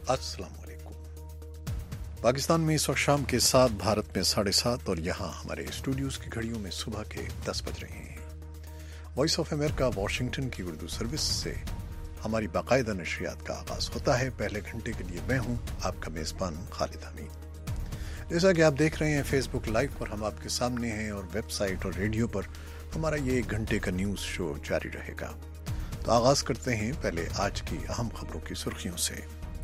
अस्सलाम वालेकुम। पाकिस्तान में इस वक्त शाम के 7, भारत में 7:30 और यहाँ हमारे स्टूडियोज़ की घड़ियों में सुबह के 10 बज रहे हैं। वॉइस ऑफ अमेरिका वाशिंगटन की उर्दू सर्विस से हमारी बाकायदा नशरियात का आगाज़ होता है। पहले घंटे के लिए मैं हूँ आपका मेज़बान खालिद हमीद। जैसा कि आप देख रहे हैं फेसबुक लाइव पर हम आपके सामने हैं और वेबसाइट और रेडियो पर हमारा ये 1 घंटे का न्यूज़ शो जारी रहेगा। तो आगाज़ करते हैं पहले आज की अहम खबरों की सुर्खियों से।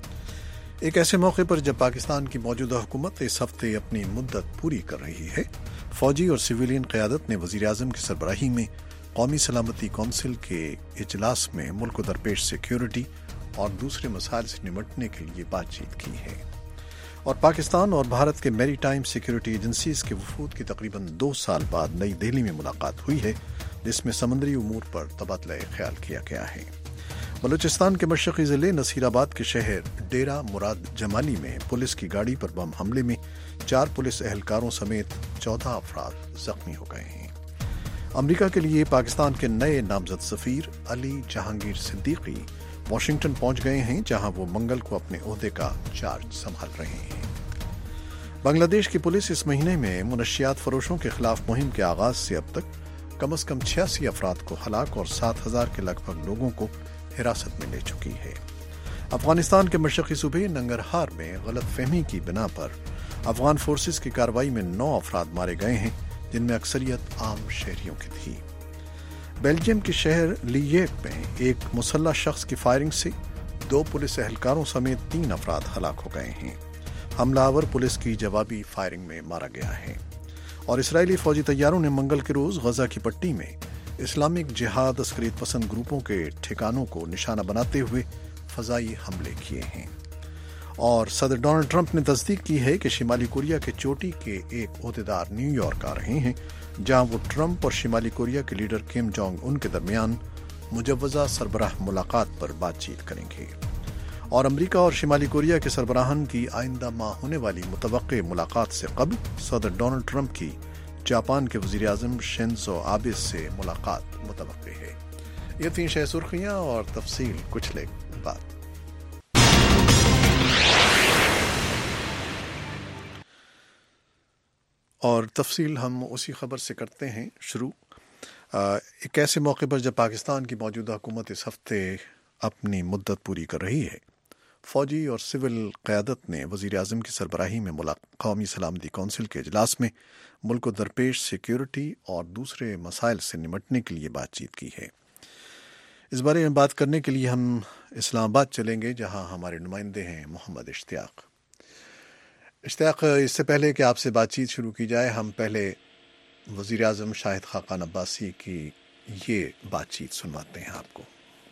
एक ऐसे मौके पर जब पाकिस्तान की मौजूदा हुकूमत इस हफ्ते अपनी मुद्दत पूरी कर रही है, फौजी और सिविलियन क़यादत ने वज़ीर आज़म की सरबराही में कौमी सलामती कौंसिल के इजलास में मुल्क को दरपेश सिक्योरिटी और दूसरे मसाइल से निपटने के लिए बातचीत की है। और पाकिस्तान और भारत के मैरीटाइम सिक्योरिटी एजेंसीज के वफूद की तकरीबन 2 साल बाद नई दिल्ली में मुलाकात हुई है, जिसमें समुद्री उमूर पर तबादला ख्याल किया गया है। बलूचिस्तान के मशरक़ी ज़िले नसीराबाद के शहर डेरा मुराद जमाली में पुलिस की गाड़ी पर बम हमले में 4 पुलिस एहलकारों समेत 14 अफराद जख्मी हो गए हैं। अमरीका के लिए पाकिस्तान के नए नामजद सफ़ीर अली जहांगीर सिद्दीकी वाशिंगटन पहुंच गए हैं, जहां वो मंगल को अपने ओहदे का चार्ज संभाल रहे हैं। बांग्लादेश की पुलिस इस महीने में मुनशियात फरोशों के खिलाफ मुहिम के आगाज से अब तक कम से कम 86 अफराद को हलाक और 7,000 के लगभग लोगों को हिरासत में ले चुकी है। अफगानिस्तान के मशरक़ी सूबे नंगरहार में गलत फहमी की बिना पर अफगान फोर्सेस की कार्रवाई में 9 अफराद मारे गए हैं, जिनमें अक्सरियत आम शहरियों की थी। बेल्जियम के शहर लियेव में एक मुसल्लह शख्स की फायरिंग से 2 पुलिस एहलकारों समेत 3 अफराद हलाक हो गए हैं। हमलावर पुलिस की जवाबी फायरिंग में मारा गया है। और इसराइली फौजी तैयारों ने मंगल के रोज गजा की पट्टी में इस्लामिक जिहाद अस्करियत पसंद ग्रुपों के ठिकानों को निशाना बनाते हुए फजाई हमले किए हैं। और सदर डोनाल्ड ट्रंप ने तस्दीक की है कि शिमाली कोरिया के चोटी के एक ओहदेदार न्यूयॉर्क आ रहे हैं, जहां वो ट्रंप और शिमाली कोरिया के लीडर किम जोंग उन के दरमियान मुजव्वज़ा सरबराह मुलाकात पर बातचीत करेंगे। और अमरीका और शिमाली कोरिया के सरबराहान की आइंदा माह होने वाली मुतवक्के मुलाकात से कबल सदर डोनाल्ड ट्रंप की जापान के वज़ीर आज़म शिंजो आबे से मुलाकात मुतवक्के है। ये 3 शह सुर्खियाँ और तफसील कुछ लेख बाद। और तफसील हम उसी खबर से करते हैं शुरू। एक ऐसे मौके पर जब पाकिस्तान की मौजूदा हुकूमत इस हफ्ते अपनी मुद्दत पूरी कर रही है, फ़ौजी और सिविल क़यादत ने वज़ीर आज़म की सरबराही में कौमी सलामती कौंसिल के इजलास में मुल्क को दरपेश सिक्योरिटी और दूसरे मसाइल से निपटने के लिए बातचीत की है। इस बारे में बात करने के लिए हम इस्लामाबाद चलेंगे, जहां हमारे नुमाइंदे हैं मोहम्मद इश्तियाक। इससे पहले कि आपसे बातचीत शुरू की जाए, हम पहले वज़ीर आज़म शाहिद खाकान अब्बासी की ये बातचीत सुनवाते हैं आपको।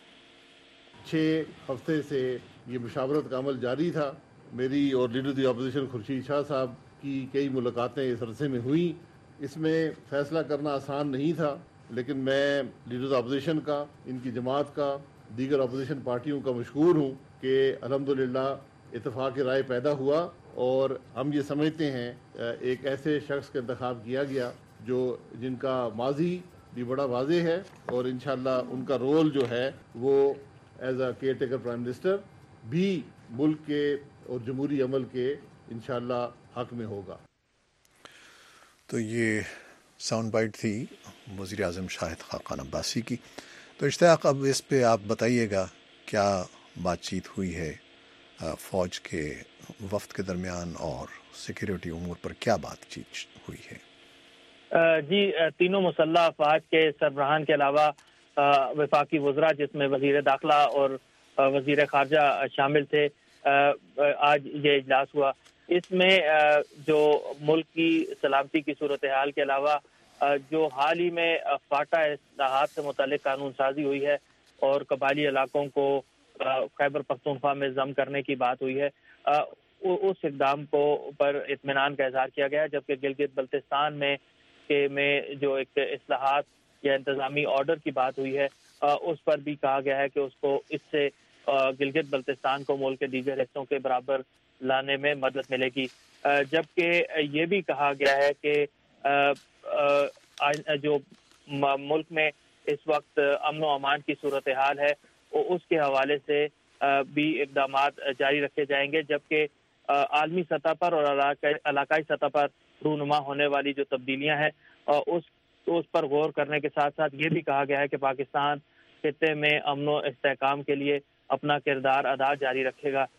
6 हफ्ते से ये मुशावरत का अमल जारी था। मेरी और leader the opposition Khurshid Shah Sahab की कई मुलाकातें इस अरसे में हुई। इसमें फ़ैसला करना आसान नहीं था, लेकिन मैं लीडर अपोजिशन का, इनकी जमात का, दीगर अपोजिशन पार्टियों का मशकूर हूँ कि अल्हम्दुलिल्लाह इत्तेफाक राय पैदा हुआ और हम ये समझते हैं एक ऐसे शख्स का इंतखाब किया गया जिनका माजी भी बड़ा वाज़ेह है और इंशाअल्लाह उनका रोल जो है वो as a caretaker prime minister भी मुल्क के और जमहूरी अमल के इंशाअल्लाह हक में होगा। तो ये साउंड बाइट थी वज़ीर आज़म शाहिद खाकान अब्बासी की। तो इश्तियाक, अब इस पे आप बताइएगा क्या बातचीत हुई है फ़ौज के वफ़द के दरमियान और सिक्योरिटी उमूर पर क्या बातचीत हुई है? जी, तीनों मुसल्लह अफ़वाज के सरबराहान के अलावा वफाकी वज़रा, जिसमें वज़ीर दाखिला और वज़ीर ख़ारजा शामिल थे, आज ये इजलास हुआ। इसमें जो मुल्क की सलामती की सूरत हाल के अलावा जो हाल ही में फाटा इस्लाहात से मुतालिक कानून साजी हुई है और कबायली इलाकों को खैबर पख्तूनख्वा में ज़म करने की बात हुई है, उस इक़दाम को पर इत्मीनान का इज़हार किया गया है। जबकि गिलगित बल्तिस्तान में जो एक इस्लाहात या इंतज़ामी ऑर्डर की बात हुई है, उस पर भी कहा गया है कि उसको इससे गिलगित बल्तिस्तान को मुल्क के दीगर हिस्सों के बराबर लाने में मदद मिलेगी। जबकि ये भी कहा गया है कि जो मुल्क में इस वक्त अमन व अमान की सूरत हाल है, उसके हवाले से بھی اقدامات جاری رکھے جائیں گے، جبکہ عالمی سطح پر اور علاقائی سطح پر رونما ہونے والی جو تبدیلیاں ہیں اس پر غور کرنے کے ساتھ ساتھ یہ بھی کہا گیا ہے کہ پاکستان خطے میں امن و استحکام کے لیے اپنا کردار ادا جاری رکھے گا۔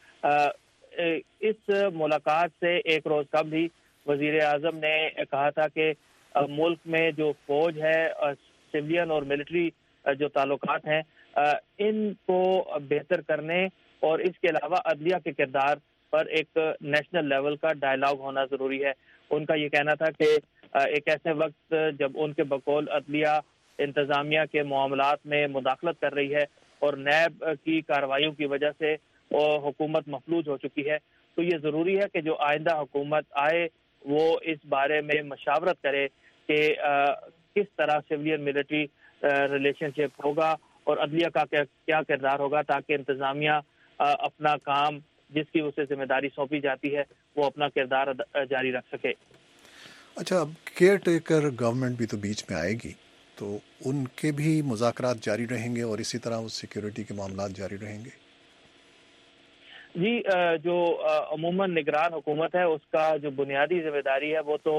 اس ملاقات سے ایک روز قبل ہی وزیر اعظم نے کہا تھا کہ ملک میں جو فوج ہے، سویلین اور ملٹری جو تعلقات ہیں، ان کو بہتر کرنے اور اس کے علاوہ عدلیہ کے کردار پر ایک نیشنل لیول کا ڈائلاگ ہونا ضروری ہے۔ ان کا یہ کہنا تھا کہ ایک ایسے وقت جب ان کے بقول عدلیہ انتظامیہ کے معاملات میں مداخلت کر رہی ہے اور نیب کی کارروائیوں کی وجہ سے حکومت مفلوج ہو چکی ہے، تو یہ ضروری ہے کہ جو آئندہ حکومت آئے وہ اس بارے میں مشاورت کرے کہ کس طرح سویلین ملٹری ریلیشن شپ ہوگا اور عدلیہ کا کیا کردار ہوگا، تاکہ انتظامیہ اپنا کام جس کی اسے ذمہ داری سونپی جاتی ہے وہ اپنا کردار جاری رکھ سکے۔ اچھا، اب کیئر ٹیکر گورنمنٹ بھی تو بیچ میں آئے گی، تو ان کے بھی مذاکرات جاری رہیں گے اور اسی طرح وہ سیکیورٹی کے معاملات جاری رہیں گے؟ جی، جو عموماً نگران حکومت ہے اس کا جو بنیادی ذمہ داری ہے وہ تو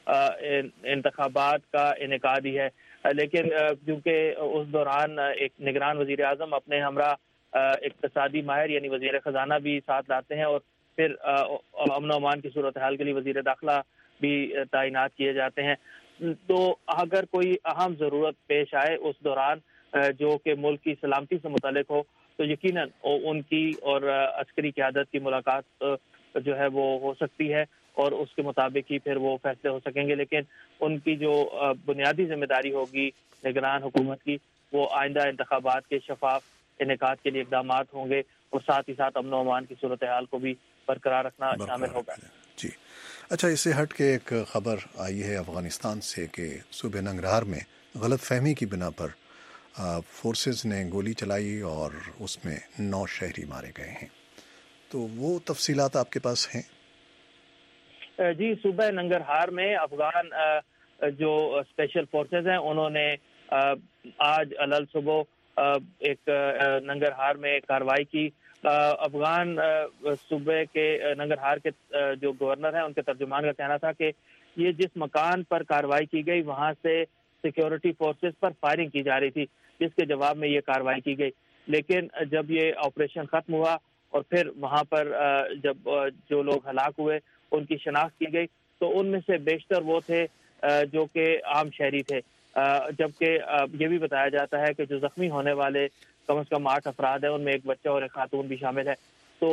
انتخابات کا انعقاد ہی ہے، لیکن کیونکہ اس دوران ایک نگران وزیر اعظم اپنے ہمراہ اقتصادی ماہر یعنی وزیر خزانہ بھی ساتھ لاتے ہیں، اور پھر امن و امان کی صورتحال کے لیے وزیر داخلہ بھی تعینات کیے جاتے ہیں، تو اگر کوئی اہم ضرورت پیش آئے اس دوران جو کہ ملک کی سلامتی سے متعلق ہو تو یقیناً ان کی اور عسکری قیادت کی ملاقات جو ہے وہ ہو سکتی ہے اور اس کے مطابق ہی پھر وہ فیصلے ہو سکیں گے، لیکن ان کی جو بنیادی ذمہ داری ہوگی نگران حکومت کی وہ آئندہ انتخابات کے شفاف انعقاد کے لیے اقدامات ہوں گے اور ساتھ ہی ساتھ امن و امان کی صورتحال کو بھی برقرار رکھنا شامل ہوگا۔ جی اچھا، اس سے ہٹ کے ایک خبر آئی ہے افغانستان سے کہ صوبہ ننگرہار میں غلط فہمی کی بنا پر فورسز نے گولی چلائی اور اس میں 9 شہری مارے گئے ہیں، تو وہ تفصیلات آپ کے پاس ہیں؟ جی، صوبہ ننگرہار میں افغان جو اسپیشل فورسز ہیں انہوں نے آج علل صبح ایک ننگرہار میں کارروائی کی۔ افغان صوبے کے ننگرہار کے جو گورنر ہیں ان کے ترجمان کا کہنا تھا کہ یہ جس مکان پر کارروائی کی گئی وہاں سے سیکیورٹی فورسز پر فائرنگ کی جا رہی تھی، جس کے جواب میں یہ کارروائی کی گئی، لیکن جب یہ آپریشن ختم ہوا اور پھر وہاں پر جب جو لوگ ہلاک ہوئے ان کی شناخت کی گئی تو ان میں سے بیشتر وہ تھے جو کہ عام شہری تھے، جبکہ یہ بھی بتایا جاتا ہے کہ جو زخمی ہونے والے کم از کم 8 افراد ہیں ان میں ایک بچہ اور ایک خاتون بھی شامل ہے۔ تو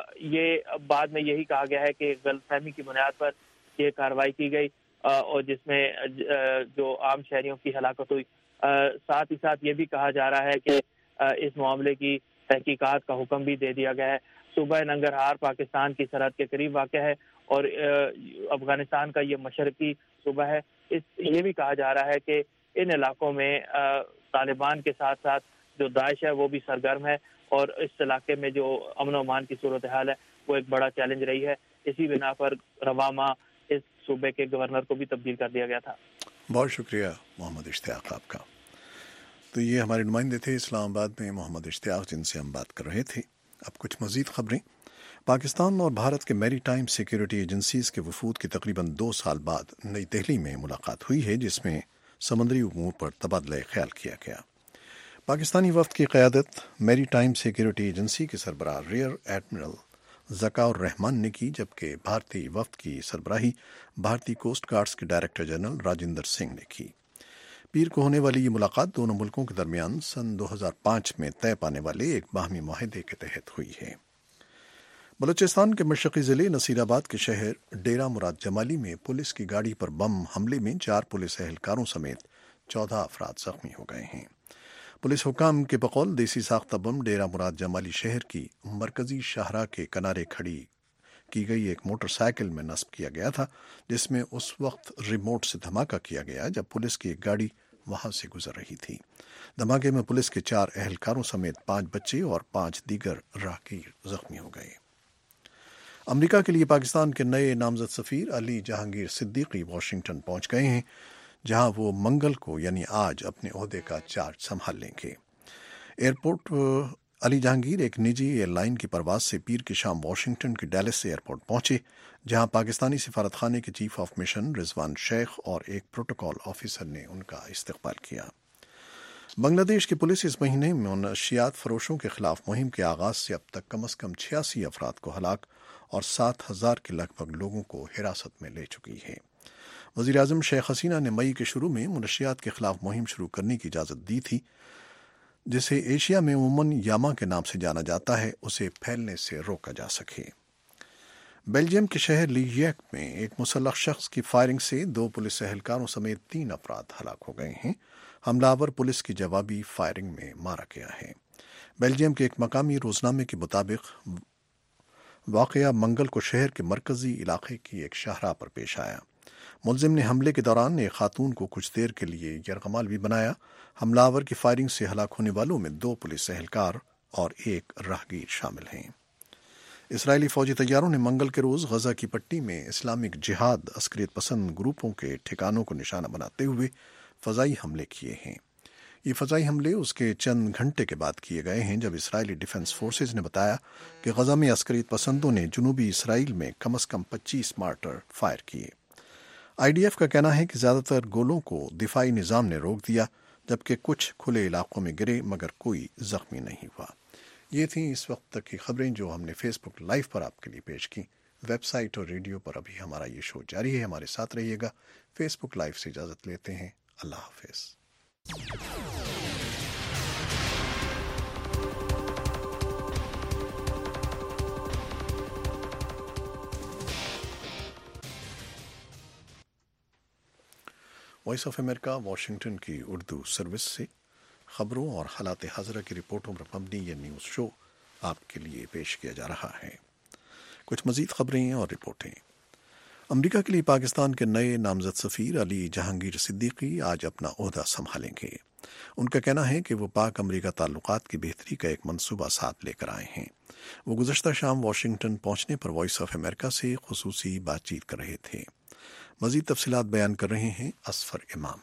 یہ بعد میں یہی کہا گیا ہے کہ غلط فہمی کی بنیاد پر یہ کارروائی کی گئی اور جس میں جو عام شہریوں کی ہلاکت ہوئی۔ ساتھ ہی ساتھ یہ بھی کہا جا رہا ہے کہ اس معاملے کی تحقیقات کا حکم بھی دے دیا گیا ہے۔ صوبہ ننگرہار پاکستان کی سرحد کے قریب واقع ہے اور افغانستان کا یہ مشرقی صوبہ ہے۔ یہ بھی کہا جا رہا ہے کہ ان علاقوں میں طالبان کے ساتھ ساتھ جو داعش ہے وہ بھی سرگرم ہے اور اس علاقے میں جو امن و امان کی صورتحال ہے وہ ایک بڑا چیلنج رہی ہے۔ اسی بنا پر رواں ماہ اس صوبے کے گورنر کو بھی تبدیل کر دیا گیا تھا۔ بہت شکریہ محمد اشتیاق آپ کا۔ تو یہ ہمارے نمائندے تھے اسلام آباد میں محمد اشتیاق، جن سے ہم بات کر رہے تھے۔ اب کچھ مزید خبریں۔ پاکستان اور بھارت کے میری ٹائم سیکیورٹی ایجنسیز کے وفود کی تقریباً 2 سال بعد نئی دہلی میں ملاقات ہوئی ہے، جس میں سمندری امور پر تبادلہ خیال کیا گیا۔ پاکستانی وفد کی قیادت میری ٹائم سیکیورٹی ایجنسی کے سربراہ ریئر ایڈمرل ذکاء الرحمان نے کی، جبکہ بھارتی وفد کی سربراہی بھارتی کوسٹ گارڈز کے ڈائریکٹر جنرل راجندر سنگھ نے کی۔ پیر کو ہونے والی یہ ملاقات دونوں ملکوں کے درمیان سن 2005 میں طے پانے والے ایک باہمی معاہدے کے تحت ہوئی ہے۔ بلوچستان کے مشرقی ضلع نصیر آباد کے شہر ڈیرہ مراد جمالی میں پولیس کی گاڑی پر بم حملے میں 4 پولیس اہلکاروں سمیت 14 افراد زخمی ہو گئے ہیں۔ پولیس حکام کے بقول دیسی ساختہ بم ڈیرہ مراد جمالی شہر کی مرکزی شاہراہ کے کنارے کھڑی کی گئی ایک موٹر سائیکل میں نصب کیا گیا تھا، جس میں اس وقت ریموٹ سے دھماکہ کیا گیا جب پولیس کی ایک گاڑی وہاں سے گزر رہی تھی۔ دھماکے میں پولیس کے 4 اہلکاروں سمیت 5 بچے اور 5 دیگر راہگیر زخمی ہو گئے۔ امریکہ کے لیے پاکستان کے نئے نامزد سفیر علی جہانگیر صدیقی واشنگٹن پہنچ گئے ہیں، جہاں وہ منگل کو یعنی آج اپنے عہدے کا چارج سنبھال لیں گے۔ ایئرپورٹ علی جہانگیر ایک نجی ایئر لائن کی پرواز سے پیر کی شام واشنگٹن کے ڈیلس ایئرپورٹ پہنچے، جہاں پاکستانی سفارت خانے کے چیف آف مشن رضوان شیخ اور ایک پروٹوکول آفیسر نے ان کا استقبال کیا۔ بنگلہ دیش کی پولیس اس مہینے منشیات فروشوں کے خلاف مہم کے آغاز سے اب تک کم از کم 86 افراد کو ہلاک اور 7,000 کے لگ بھگ لوگوں کو حراست میں لے چکی ہے۔ وزیر اعظم شیخ حسینہ نے مئی کے شروع میں منشیات کے خلاف مہم شروع کرنے کی اجازت دی تھی، جسے ایشیا میں عموماً یاما کے نام سے جانا جاتا ہے، اسے پھیلنے سے روکا جا سکے۔ بیلجیم کے شہر لیجیک میں ایک مسلح شخص کی فائرنگ سے 2 پولیس اہلکاروں سمیت 3 افراد ہلاک ہو گئے ہیں۔ حملہ آور پولیس کی جوابی فائرنگ میں مارا گیا ہے۔ بیلجیم کے ایک مقامی روزنامے کے مطابق واقعہ منگل کو شہر کے مرکزی علاقے کی ایک شاہراہ پر پیش آیا۔ ملزم نے حملے کے دوران ایک خاتون کو کچھ دیر کے لیے یرغمال بھی بنایا۔ حملہ آور کی فائرنگ سے ہلاک ہونے والوں میں 2 پولیس اہلکار اور ایک راہگیر شامل ہیں۔ اسرائیلی فوجی طیاروں نے منگل کے روز غزہ کی پٹی میں اسلامک جہاد عسکریت پسند گروپوں کے ٹھکانوں کو نشانہ بناتے ہوئے فضائی حملے کیے ہیں۔ یہ فضائی حملے اس کے چند گھنٹے کے بعد کیے گئے ہیں جب اسرائیلی ڈیفنس فورسز نے بتایا کہ غزہ میں عسکریت پسندوں نے جنوبی اسرائیل میں کم از کم 25 مارٹر فائر کیے۔ IDF کا کہنا ہے کہ زیادہ تر گولوں کو دفاعی نظام نے روک دیا، جبکہ کچھ کھلے علاقوں میں گرے مگر کوئی زخمی نہیں ہوا۔ یہ تھیں اس وقت تک کی خبریں جو ہم نے فیس بک لائیو پر آپ کے لیے پیش کی۔ ویب سائٹ اور ریڈیو پر ابھی ہمارا یہ شو جاری ہے، ہمارے ساتھ رہیے گا۔ فیس بک لائیو سے اجازت لیتے ہیں، اللہ حافظ۔ وائس آف امریکہ واشنگٹن کی اردو سروس سے خبروں اور حالات حاضرہ کی رپورٹوں پر مبنی یہ نیوز شو آپ کے لیے پیش کیا جا رہا ہے۔ کچھ مزید خبریں اور رپورٹیں۔ امریکہ کے لیے پاکستان کے نئے نامزد سفیر علی جہانگیر صدیقی آج اپنا عہدہ سنبھالیں گے۔ ان کا کہنا ہے کہ وہ پاک امریکہ تعلقات کی بہتری کا ایک منصوبہ ساتھ لے کر آئے ہیں۔ وہ گزشتہ شام واشنگٹن پہنچنے پر وائس آف امریکہ سے خصوصی بات چیت کر رہے تھے۔ مزید تفصیلات بیان کر رہے ہیں اسفر امام۔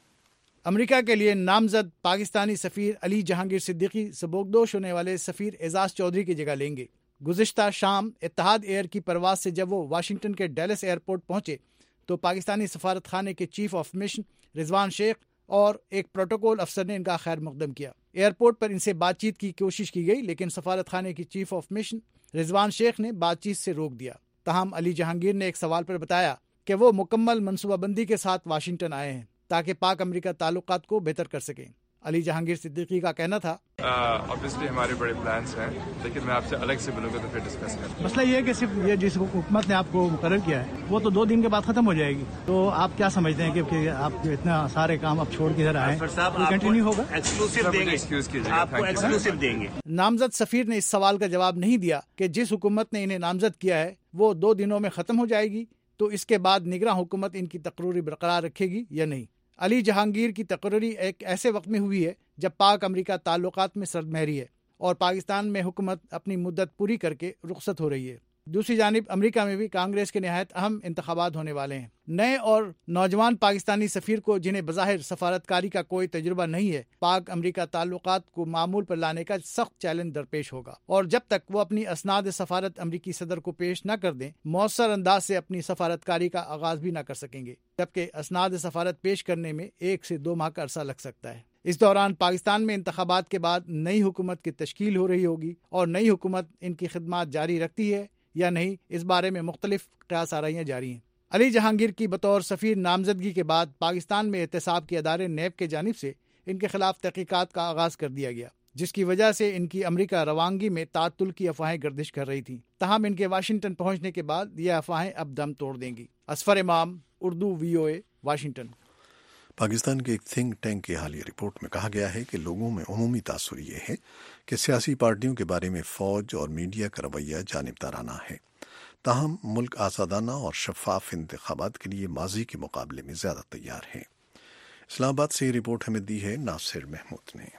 امریکہ کے لیے نامزد پاکستانی سفیر علی جہانگیر صدیقی سبکدوش ہونے والے سفیر اعزاز چودھری کی جگہ لیں گے۔ گزشتہ شام اتحاد ایئر کی پرواز سے جب وہ واشنگٹن کے ڈیلس ایئرپورٹ پہنچے تو پاکستانی سفارت خانے کے چیف آف مشن رضوان شیخ اور ایک پروٹوکول افسر نے ان کا خیر مقدم کیا۔ ایئرپورٹ پر ان سے بات چیت کی کوشش کی گئی، لیکن سفارت خانے کی چیف آف مشن رضوان شیخ نے بات چیت سے روک دیا۔ تاہم علی جہانگیر نے ایک سوال پر بتایا کہ وہ مکمل منصوبہ بندی کے ساتھ واشنگٹن آئے ہیں تاکہ پاک امریکہ تعلقات کو بہتر کر سکیں۔ علی جہانگیر صدیقی کا کہنا تھا، obviously ہمارے بڑے پلانس ہیں، لیکن میں آپ سے الگ سے ملوں گا تو پھر ڈسکس کریں۔ مسئلہ یہ ہے کہ صرف یہ جس حکومت نے آپ کو مقرر کیا ہے وہ تو 2 دن کے بعد ختم ہو جائے گی، تو آپ کیا سمجھتے ہیں کہ آپ اتنا سارے کام اب چھوڑ کے ادھر آئے کنٹینیو ہوگا؟ ایکسکیوز کیجیے گا، آپ کو ایکسکلوسیو دیں گے۔ نامزد سفیر نے اس سوال کا جواب نہیں دیا کہ جس حکومت نے انہیں نامزد کیا ہے وہ 2 دنوں میں ختم ہو جائے گی، تو اس کے بعد نگراں حکومت ان کی تقرری برقرار رکھے گی یا نہیں۔ علی جہانگیر کی تقرری ایک ایسے وقت میں ہوئی ہے جب پاک امریکہ تعلقات میں سرد مہری ہے اور پاکستان میں حکومت اپنی مدت پوری کر کے رخصت ہو رہی ہے۔ دوسری جانب امریکہ میں بھی کانگریس کے نہایت اہم انتخابات ہونے والے ہیں۔ نئے اور نوجوان پاکستانی سفیر کو، جنہیں بظاہر سفارتکاری کا کوئی تجربہ نہیں ہے، پاک امریکہ تعلقات کو معمول پر لانے کا سخت چیلنج درپیش ہوگا، اور جب تک وہ اپنی اسناد سفارت امریکی صدر کو پیش نہ کر دیں مؤثر انداز سے اپنی سفارتکاری کا آغاز بھی نہ کر سکیں گے، جبکہ اسناد سفارت پیش کرنے میں 1 سے 2 ماہ کا عرصہ لگ سکتا ہے۔ اس دوران پاکستان میں انتخابات کے بعد نئی حکومت کی تشکیل ہو رہی ہوگی، اور نئی حکومت ان کی خدمات جاری رکھتی ہے یا نہیں، اس بارے میں مختلف قیاس آرائیاں جاری ہیں۔ علی جہانگیر کی بطور سفیر نامزدگی کے بعد پاکستان میں احتساب کے ادارے نیب کی جانب سے ان کے خلاف تحقیقات کا آغاز کر دیا گیا، جس کی وجہ سے ان کی امریکہ روانگی میں تعطل کی افواہیں گردش کر رہی تھیں۔ تاہم ان کے واشنگٹن پہنچنے کے بعد یہ افواہیں اب دم توڑ دیں گی۔ اسفر امام، اردو VOA، واشنگٹن۔ پاکستان کے ایک تھنک ٹینک کی حالیہ رپورٹ میں کہا گیا ہے کہ لوگوں میں عمومی تاثر یہ ہے کہ سیاسی پارٹیوں کے بارے میں فوج اور میڈیا کا رویہ جانبدارانہ ہے، تاہم ملک آزادانہ اور شفاف انتخابات کے لیے ماضی کے مقابلے میں زیادہ تیار ہے۔ اسلام آباد سے یہ رپورٹ ہمیں دی ہے ناصر محمود نے۔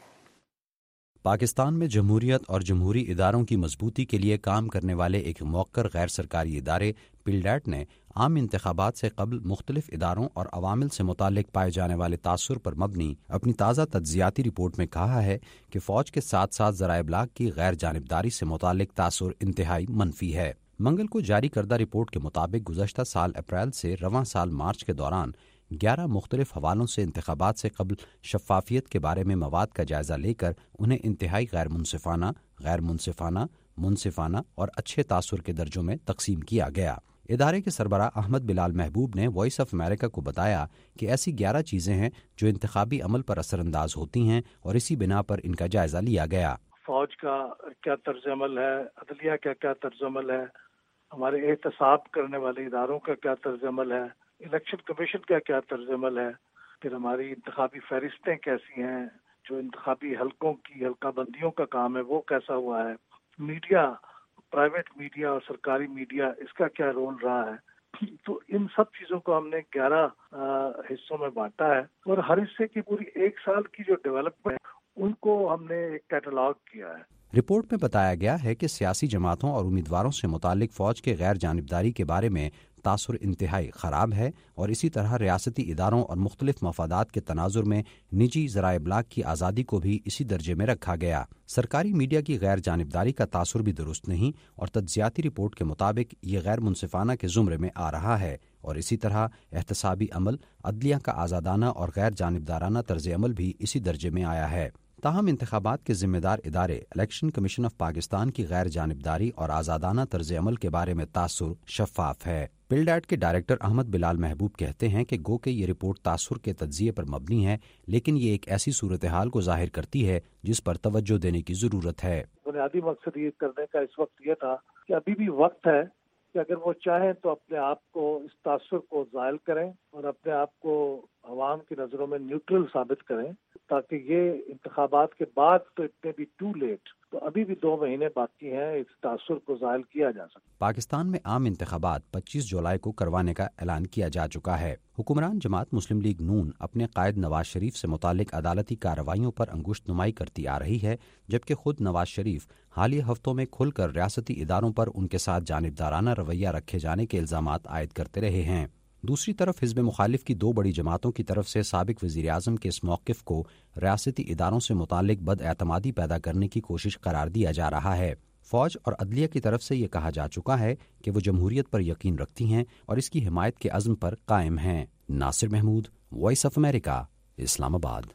پاکستان میں جمہوریت اور جمہوری اداروں کی مضبوطی کے لیے کام کرنے والے ایک موقر غیر سرکاری ادارے پلڈیٹ نے عام انتخابات سے قبل مختلف اداروں اور عوامل سے متعلق پائے جانے والے تاثر پر مبنی اپنی تازہ تجزیاتی رپورٹ میں کہا ہے کہ فوج کے ساتھ ساتھ ذرائع ابلاغ کی غیر جانبداری سے متعلق تاثر انتہائی منفی ہے۔ منگل کو جاری کردہ رپورٹ کے مطابق گزشتہ سال اپریل سے رواں سال مارچ کے دوران 11 مختلف حوالوں سے انتخابات سے قبل شفافیت کے بارے میں مواد کا جائزہ لے کر انہیں انتہائی غیر منصفانہ، منصفانہ اور اچھے تاثر کے درجوں میں تقسیم کیا گیا۔ ادارے کے سربراہ احمد بلال محبوب نے وائس آف امریکہ کو بتایا کہ ایسی 11 چیزیں ہیں جو انتخابی عمل پر اثر انداز ہوتی ہیں اور اسی بنا پر ان کا جائزہ لیا گیا۔ فوج کا کیا طرز عمل ہے، عدلیہ کا کیا طرز عمل ہے، ہمارے احتساب کرنے والے اداروں کا کیا طرز عمل ہے، الیکشن کمیشن کا کیا طرز عمل ہے، پھر ہماری انتخابی فہرستیں کیسی ہیں، جو انتخابی حلقوں کی حلقہ بندیوں کا کام ہے وہ کیسا ہوا ہے، میڈیا، پرائیویٹ میڈیا اور سرکاری میڈیا، اس کا کیا رول رہا ہے۔ تو ان سب چیزوں کو ہم نے 11 حصوں میں بانٹا ہے اور ہر حصے کی پوری ایک سال کی جو ڈیولپمنٹ ان کو ہم نے ایک کیٹلاگ کیا ہے۔ رپورٹ میں بتایا گیا ہے کہ سیاسی جماعتوں اور امیدواروں سے متعلق فوج کے غیر جانبداری کے بارے میں تاثر انتہائی خراب ہے اور اسی طرح ریاستی اداروں اور مختلف مفادات کے تناظر میں نجی ذرائع ابلاغ کی آزادی کو بھی اسی درجے میں رکھا گیا۔ سرکاری میڈیا کی غیر جانبداری کا تاثر بھی درست نہیں اور تجزیاتی رپورٹ کے مطابق یہ غیر منصفانہ کے زمرے میں آ رہا ہے، اور اسی طرح احتسابی عمل، عدلیہ کا آزادانہ اور غیر جانبدارانہ طرز عمل بھی اسی درجے میں آیا ہے۔ تاہم انتخابات کے ذمہ دار ادارے الیکشن کمیشن آف پاکستان کی غیر جانبداری اور آزادانہ طرز عمل کے بارے میں تاثر شفاف ہے۔ پلڈیٹ کے ڈائریکٹر احمد بلال محبوب کہتے ہیں کہ گو کہ یہ رپورٹ تاثر کے تجزیے پر مبنی ہے، لیکن یہ ایک ایسی صورتحال کو ظاہر کرتی ہے جس پر توجہ دینے کی ضرورت ہے۔ بنیادی مقصد یہ کرنے کا اس وقت یہ تھا کہ ابھی بھی وقت ہے کہ اگر وہ چاہیں تو اپنے آپ کو اس تاثر کو زائل کریں اور اپنے آپ کو عوام کی نظروں میں نیوٹرل ثابت کریں، تاکہ یہ انتخابات کے بعد تو اتنے بھی ٹو لیٹ، تو ابھی بھی 2 مہینے باقی ہیں، اس تاثر کو زائل کیا جا سکتا۔ پاکستان میں عام انتخابات 25 جولائی کو کروانے کا اعلان کیا جا چکا ہے۔ حکمران جماعت مسلم لیگ نون اپنے قائد نواز شریف سے متعلق عدالتی کارروائیوں پر انگشت نمائی کرتی آ رہی ہے، جبکہ خود نواز شریف حالیہ ہفتوں میں کھل کر ریاستی اداروں پر ان کے ساتھ جانبدارانہ رویہ رکھے جانے کے الزامات عائد کرتے رہے ہیں۔ دوسری طرف حزب مخالف کی 2 بڑی جماعتوں کی طرف سے سابق وزیر اعظم کے اس موقف کو ریاستی اداروں سے متعلق بد اعتمادی پیدا کرنے کی کوشش قرار دیا جا رہا ہے۔ فوج اور عدلیہ کی طرف سے یہ کہا جا چکا ہے کہ وہ جمہوریت پر یقین رکھتی ہیں اور اس کی حمایت کے عزم پر قائم ہیں۔ Nasir Mahmood, voice of America, Islamabad.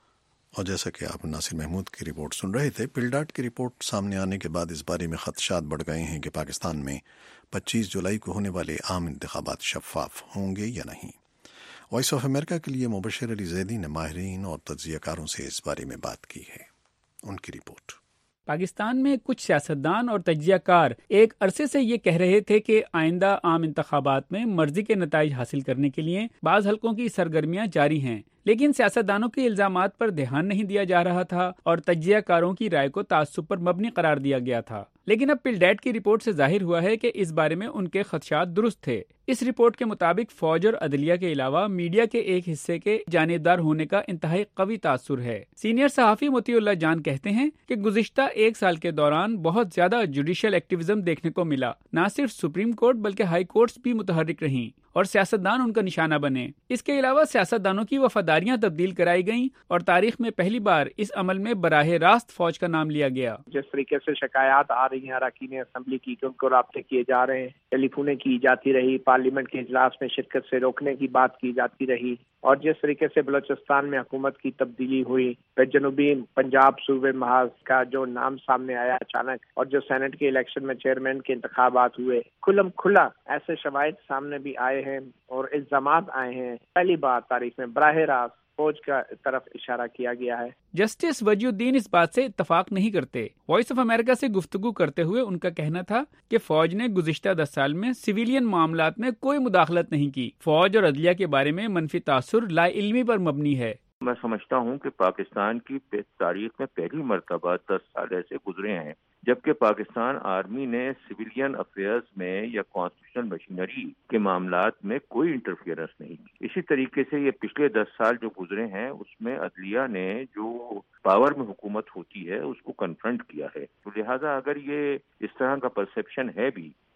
اور جیسا کہ آپ ناصر محمود کی رپورٹ سن رہے تھے، پلڈاٹ کی رپورٹ سامنے آنے کے بعد اس بارے میں خدشات بڑھ گئے ہیں کہ پاکستان میں 25 جولائی کو ہونے والے عام انتخابات شفاف ہوں گے یا نہیں۔ وائس آف امریکہ کے لیے مبشر علی زیدی نے ماہرین اور تجزیہ کاروں سے اس بارے میں بات کی ہے۔ ان کی رپورٹ۔ پاکستان میں کچھ سیاستدان اور تجزیہ کار ایک عرصے سے یہ کہہ رہے تھے کہ آئندہ عام انتخابات میں مرضی کے نتائج حاصل کرنے کے لیے بعض حلقوں کی سرگرمیاں جاری ہیں، لیکن سیاستدانوں کے الزامات پر دھیان نہیں دیا جا رہا تھا اور تجزیہ کاروں کی رائے کو تعصب پر مبنی قرار دیا گیا تھا۔ لیکن اب پلڈیٹ کی رپورٹ سے ظاہر ہوا ہے کہ اس بارے میں ان کے خدشات درست تھے۔ اس رپورٹ کے مطابق فوج اور عدلیہ کے علاوہ میڈیا کے ایک حصے کے جانبدار ہونے کا انتہائی قوی تاثر ہے۔ سینئر صحافی موتی اللہ جان کہتے ہیں کہ گزشتہ 1 سال کے دوران بہت زیادہ جوڈیشل ایکٹیویزم دیکھنے کو ملا، نہ صرف سپریم کورٹ بلکہ ہائی کورٹس بھی متحرک رہیں اور سیاستدان ان کا نشانہ بنے۔ اس کے علاوہ سیاستدانوں کی وفاداریاں تبدیل کرائی گئیں اور تاریخ میں پہلی بار اس عمل میں براہ راست فوج کا نام لیا گیا۔ جس طریقے سے شکایات آ رہی ہیں اراکین اسمبلی کی کہ ان کو رابطے کیے جا رہے ہیں، ٹیلی فونیں کی جاتی رہی، پارلیمنٹ کے اجلاس میں شرکت سے روکنے کی بات کی جاتی رہی، اور جس طریقے سے بلوچستان میں حکومت کی تبدیلی ہوئی، پھر جنوبی پنجاب صوبے محاذ کا جو نام سامنے آیا اچانک، اور جو سینٹ کے الیکشن میں چیئرمین کے انتخابات ہوئے، کھلم کھلا ایسے شواہد سامنے بھی آئے ہیں اور الزامات آئے ہیں۔ پہلی بار تاریخ میں براہ راست فوج کا طرف اشارہ کیا گیا ہے۔ جسٹس وجی الدین اس بات سے اتفاق نہیں کرتے۔ وائس آف امریکہ سے گفتگو کرتے ہوئے ان کا کہنا تھا کہ فوج نے گزشتہ 10 سال میں سویلین معاملات میں کوئی مداخلت نہیں کی۔ فوج اور عدلیہ کے بارے میں منفی تاثر لا علمی پر مبنی ہے۔ میں سمجھتا ہوں کہ پاکستان کی تاریخ میں پہلی مرتبہ 10 سال ایسے گزرے ہیں جبکہ پاکستان آرمی نے سویلین افیئرز میں یا کانسٹیٹیوشنل مشینری کے معاملات میں کوئی انٹرفیئرنس نہیں کی۔ اسی طریقے سے یہ پچھلے 10 سال جو گزرے ہیں اس میں عدلیہ نے جو پاور میں حکومت ہوتی ہے اس کو کنفرنٹ کیا ہے، تو لہٰذا اگر یہ اس طرح کا پرسیپشن ہے بھی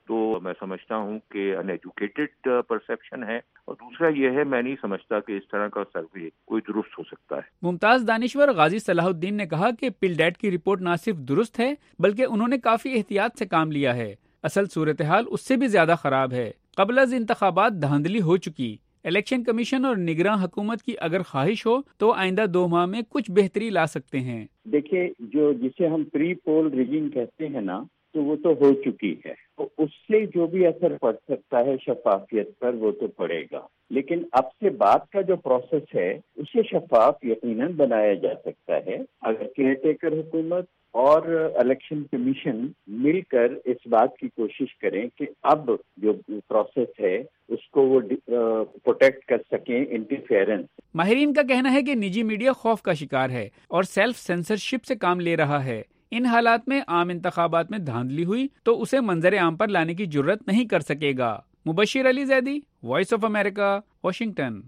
تو میں سمجھتا ہوں کہ ان ایجوکیٹڈ پرسیپشن ہے، اور دوسرا یہ ہے میں نہیں سمجھتا کہ اس طرح کا سروے کوئی درست ہو سکتا ہے۔ ممتاز دانشور غازی صلاح الدین نے کہا کہ پل ڈیٹ کی رپورٹ نہ صرف درست ہے بلکہ انہوں نے کافی احتیاط سے کام لیا ہے۔ اصل صورتحال اس سے بھی زیادہ خراب ہے۔ قبل از انتخابات دھاندلی ہو چکی۔ الیکشن کمیشن اور نگراں حکومت کی اگر خواہش ہو تو آئندہ 2 ماہ میں کچھ بہتری لا سکتے ہیں۔ دیکھیے، جسے ہم پری پول ریگنگ کہتے ہیں نا، تو وہ تو ہو چکی ہے، تو اس سے جو بھی اثر پڑ سکتا ہے شفافیت پر وہ تو پڑے گا، لیکن اب سے بعد کا جو پروسیس ہے اسے شفاف یقیناً بنایا جا سکتا ہے اگر کیئر ٹیکر حکومت اور الیکشن کمیشن مل کر اس بات کی کوشش کریں کہ اب جو پروسیس ہے اس کو وہ پروٹیکٹ کر سکیں انٹرفیئرنس۔ ماہرین کا کہنا ہے کہ نجی میڈیا خوف کا شکار ہے اور سیلف سینسرشپ سے کام لے رہا ہے۔ ان حالات میں عام انتخابات میں دھاندلی ہوئی تو اسے منظر عام پر لانے کی جرت نہیں کر سکے گا۔ Mubashir Ali Zaidi, voice of America, Washington.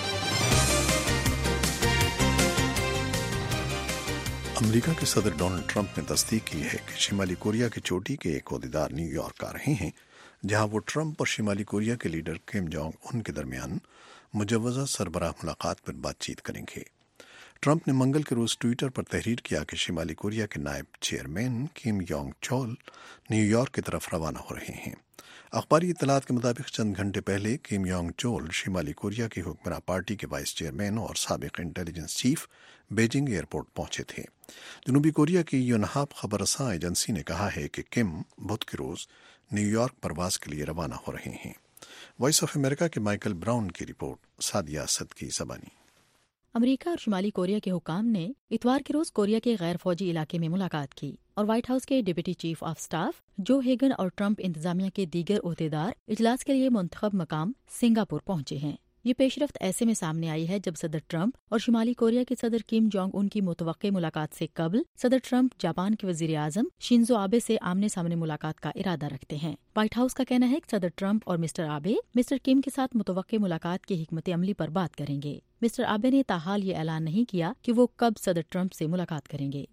America کے صدر ڈونلڈ ٹرمپ نے تصدیق کی ہے کہ شمالی کوریا کی چوٹی کے ایک عہدیدار نیو یارک آ رہے ہیں، جہاں وہ ٹرمپ اور شمالی کوریا کے لیڈر کم جونگ ان کے درمیان مجوزہ سربراہ ملاقات پر بات چیت کریں گے۔ ٹرمپ نے منگل کے روز ٹویٹر پر تحریر کیا کہ شمالی کوریا کے نائب chairman Kim Yong Chol New York کی طرف روانہ ہو رہے ہیں۔ اخباری اطلاعات کے مطابق چند گھنٹے پہلے کم یونگ چول شمالی کوریا کی حکمراں پارٹی کے وائس چیئرمین اور سابق انٹیلیجنس چیف بیجنگ ایئرپورٹ پہنچے تھے۔ جنوبی کوریا کی یونہاپ خبر رساں ایجنسی نے کہا ہے کہ کم بدھ کے روز نیو یارک پرواز کے لیے روانہ ہو رہے ہیں۔ وائس آف امریکہ کے مائیکل براؤن کی رپورٹ، سعدیہ اسد کی زبانی۔ امریکہ اور شمالی کوریا کے حکام نے اتوار کے روز کوریا کے غیر فوجی علاقے میں ملاقات کی اور وائٹ ہاؤس کے deputy chief of staff Joe Hagin اور ٹرمپ انتظامیہ کے دیگر عہدیدار اجلاس کے لیے منتخب مقام سنگاپور پہنچے ہیں۔ یہ پیش رفت ایسے میں سامنے آئی ہے جب صدر ٹرمپ اور شمالی کوریا کے صدر کم جونگ ان کی متوقع ملاقات سے قبل صدر ٹرمپ جاپان کے وزیر اعظم شنزو آبے سے آمنے سامنے ملاقات کا ارادہ رکھتے ہیں۔ وائٹ ہاؤس کا کہنا ہے کہ صدر ٹرمپ اور مسٹر آبے مسٹر کم کے ساتھ متوقع ملاقات کی حکمت عملی پر بات کریں گے۔ مسٹر آبے نے تاحال یہ اعلان نہیں کیا کہ وہ کب صدر ٹرمپ سے ملاقات کریں گے۔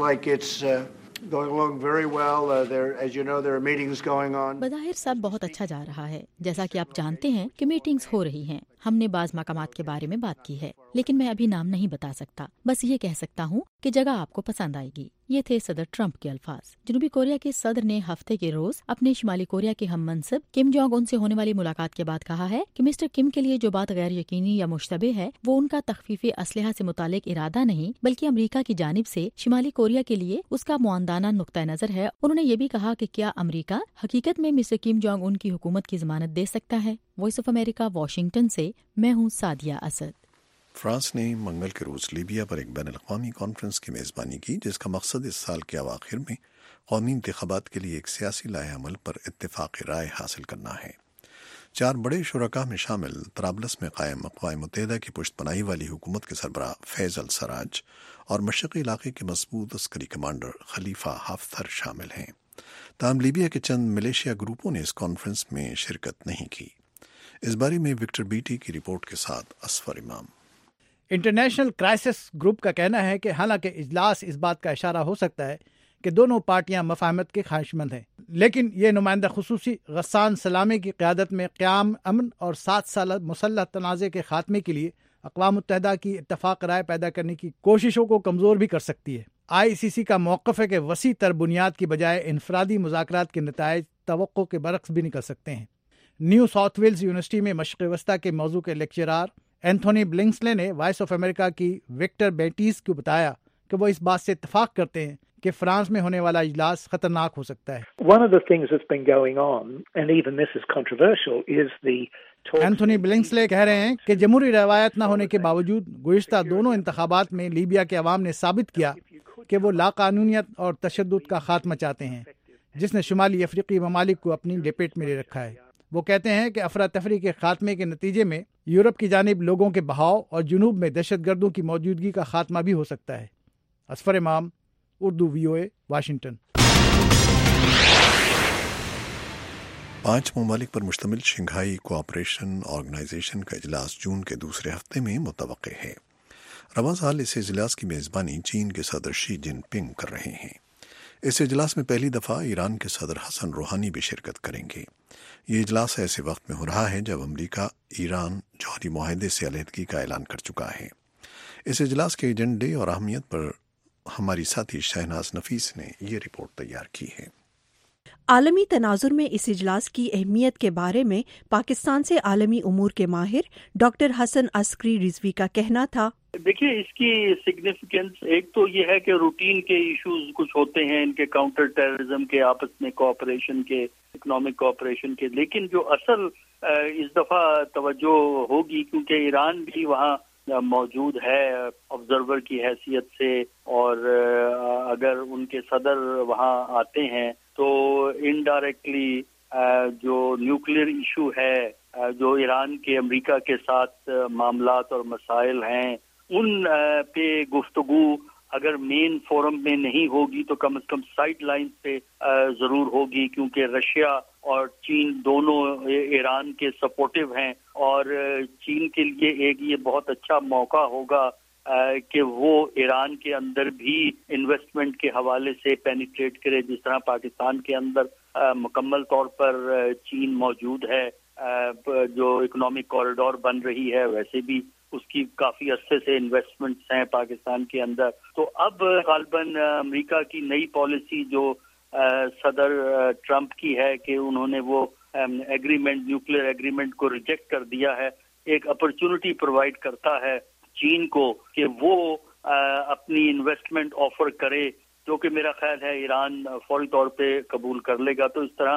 بظاہر سب بہت اچھا جا رہا ہے، جیسا کہ آپ جانتے ہیں کہ میٹنگز ہو رہی ہیں۔ ہم نے بعض مقامات کے بارے میں بات کی ہے، لیکن میں ابھی نام نہیں بتا سکتا، بس یہ کہہ سکتا ہوں کہ جگہ آپ کو پسند آئے گی۔ یہ تھے صدر ٹرمپ کے الفاظ۔ جنوبی کوریا کے صدر نے ہفتے کے روز اپنے شمالی کوریا کے ہم منصب کم جونگ ان سے ہونے والی ملاقات کے بعد کہا ہے کہ مسٹر کم کے لیے جو بات غیر یقینی یا مشتبہ ہے وہ ان کا تخفیف اسلحہ سے متعلق ارادہ نہیں بلکہ امریکہ کی جانب سے شمالی کوریا کے لیے اس کا معاندانہ نقطہ نظر ہے۔ انہوں نے یہ بھی کہا کہ کیا امریکہ حقیقت میں مسٹر کم جونگ ان کی حکومت کی ضمانت دے سکتا ہے۔ وائس آف امریکہ، واشنگٹن سے میں ہوں سعدیہ اسد۔ فرانس نے منگل کے روز لیبیا پر ایک بین الاقوامی کانفرنس کی میزبانی کی جس کا مقصد اس سال کے اواخر میں قومی انتخابات کے لیے ایک سیاسی لائحہ عمل پر اتفاق رائے حاصل کرنا ہے۔ 4 بڑے شرکاء میں شامل طرابلس میں قائم اقوام متحدہ کی پشت پناہی والی حکومت کے سربراہ فیض السراج اور مشرقی علاقے کے مضبوط عسکری کمانڈر خلیفہ حفتر شامل ہیں۔ تاہم لیبیا کے چند ملیشیا گروپوں نے اس کانفرنس میں شرکت نہیں کی۔ اس بارے میں وکٹر بیٹی کی رپورٹ کے ساتھ اسفر امام۔ انٹرنیشنل کرائسس گروپ کا کہنا ہے کہ حالانکہ اجلاس اس بات کا اشارہ ہو سکتا ہے کہ دونوں پارٹیاں مفاہمت کے خواہش مند ہیں، لیکن یہ نمائندہ خصوصی غسان سلامے کی قیادت میں قیام امن اور 7 سالہ مسلح تنازع کے خاتمے کے لیے اقوام متحدہ کی اتفاق رائے پیدا کرنے کی کوششوں کو کمزور بھی کر سکتی ہے۔ ICC کا موقف ہے کہ وسیع تر بنیاد کی بجائے انفرادی مذاکرات کے نتائج توقع کے برعکس بھی نکل سکتے ہیں۔ نیو ساؤتھ ویلز یونیورسٹی میں مشرق وسطی کے موضوع کے لیکچرار اینتھونی بلنکسلے نے وائس آف امریکہ کی وکٹر بیٹیز کو بتایا کہ وہ اس بات سے اتفاق کرتے ہیں کہ فرانس میں ہونے والا اجلاس خطرناک ہو سکتا ہے۔ اینتھونی بلنکسلے کہہ رہے ہیں کہ جمہوری روایت نہ ہونے کے باوجود گزشتہ دونوں انتخابات میں لیبیا کے عوام نے ثابت کیا کہ وہ لاقانونیت اور تشدد کا خاتمہ چاہتے ہیں، جس نے شمالی افریقی ممالک کو اپنی لپیٹ میں لے رکھا ہے۔ وہ کہتے ہیں کہ افراتفری کے خاتمے کے نتیجے میں یورپ کی جانب لوگوں کے بہاؤ اور جنوب میں دہشت گردوں کی موجودگی کا خاتمہ بھی ہو سکتا ہے۔ اسفر امام، اردو VOA، واشنگٹن۔ 5 ممالک پر مشتمل شنگھائی کوآپریشن آرگنائزیشن کا اجلاس جون کے دوسرے ہفتے میں متوقع ہے۔ رواں سال اس اجلاس کی میزبانی چین کے صدر شی جن پنگ کر رہے ہیں۔ اس اجلاس میں پہلی دفعہ ایران کے صدر حسن روحانی بھی شرکت کریں گے۔ یہ اجلاس ایسے وقت میں ہو رہا ہے جب امریکہ ایران جوہری معاہدے سے علیحدگی کا اعلان کر چکا ہے۔ اس اجلاس کے ایجنڈے اور اہمیت پر ہماری ساتھی شہناز نفیس نے یہ رپورٹ تیار کی ہے۔ عالمی تناظر میں اس اجلاس کی اہمیت کے بارے میں پاکستان سے عالمی امور کے ماہر ڈاکٹر حسن عسکری رضوی کا کہنا تھا، دیکھیے اس کی سگنیفیکینس ایک تو یہ ہے کہ روٹین کے ایشوز کچھ ہوتے ہیں ان کے، کاؤنٹر ٹیررزم کے، آپس میں کوآپریشن کے، اکنامک کوآپریشن کے، لیکن جو اصل اس دفعہ توجہ ہوگی کیونکہ ایران بھی وہاں موجود ہے آبزرور کی حیثیت سے، اور اگر ان کے صدر وہاں آتے ہیں تو انڈائریکٹلی جو نیوکلیئر ایشو ہے، جو ایران کے امریکہ کے ساتھ معاملات اور مسائل ہیں، ان پہ گفتگو اگر مین فورم میں نہیں ہوگی تو کم از کم سائڈ لائن پہ ضرور ہوگی، کیونکہ رشیا اور چین دونوں ایران کے سپورٹو ہیں، اور چین کے لیے ایک یہ بہت اچھا موقع ہوگا کہ وہ ایران کے اندر بھی انویسٹمنٹ کے حوالے سے پینیٹریٹ کرے، جس طرح پاکستان کے اندر مکمل طور پر چین موجود ہے، جو اکنامک کوریڈور بن رہی ہے ویسے بھی اس کی کافی عرصے سے انویسٹمنٹس ہیں پاکستان کے اندر۔ تو اب غالباً امریکہ کی نئی پالیسی جو صدر ٹرمپ کی ہے کہ انہوں نے وہ ایگریمنٹ، نیوکلیئر ایگریمنٹ کو ریجیکٹ کر دیا ہے، ایک اپرچونٹی پرووائڈ کرتا ہے چین کو کہ وہ اپنی انویسٹمنٹ آفر کرے، جو کہ میرا خیال ہے ایران فوری طور پہ قبول کر لے گا۔ تو اس طرح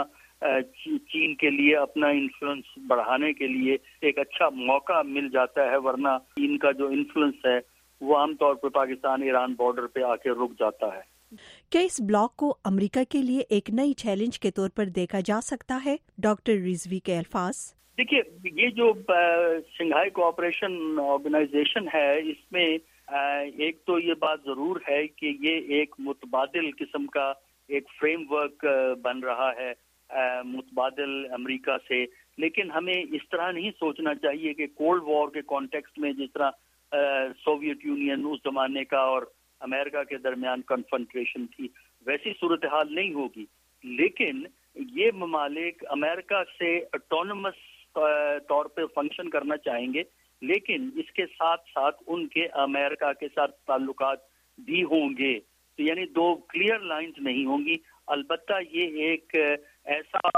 چین کے لیے اپنا انفلوئنس بڑھانے کے لیے ایک اچھا موقع مل جاتا ہے، ورنہ چین کا جو انفلوئنس ہے وہ عام طور پہ پاکستان ایران بارڈر پہ آ کے رک جاتا ہے۔ کیا اس بلاک کو امریکہ کے لیے ایک نئی چیلنج کے طور پر دیکھا جا سکتا ہے؟ ڈاکٹر رضوی کے الفاظ، دیکھیے یہ جو شنگھائی کوآپریشن آرگنائزیشن ہے، اس میں ایک تو یہ بات ضرور ہے کہ یہ ایک متبادل قسم کا ایک فریم ورک بن رہا ہے، متبادل امریکہ سے، لیکن ہمیں اس طرح نہیں سوچنا چاہیے کہ کولڈ وار کے کانٹیکسٹ میں جس طرح سوویت یونین اس زمانے کا اور امریکہ کے درمیان کنفرنٹریشن تھی، ویسی صورتحال نہیں ہوگی، لیکن یہ ممالک امریکہ سے اٹونومس طور پہ فنکشن کرنا چاہیں گے، لیکن اس کے ساتھ ساتھ ان کے امریکہ کے ساتھ تعلقات بھی ہوں گے، تو یعنی دو کلیئر لائنز نہیں ہوں گی۔ البتہ یہ ایک ایسا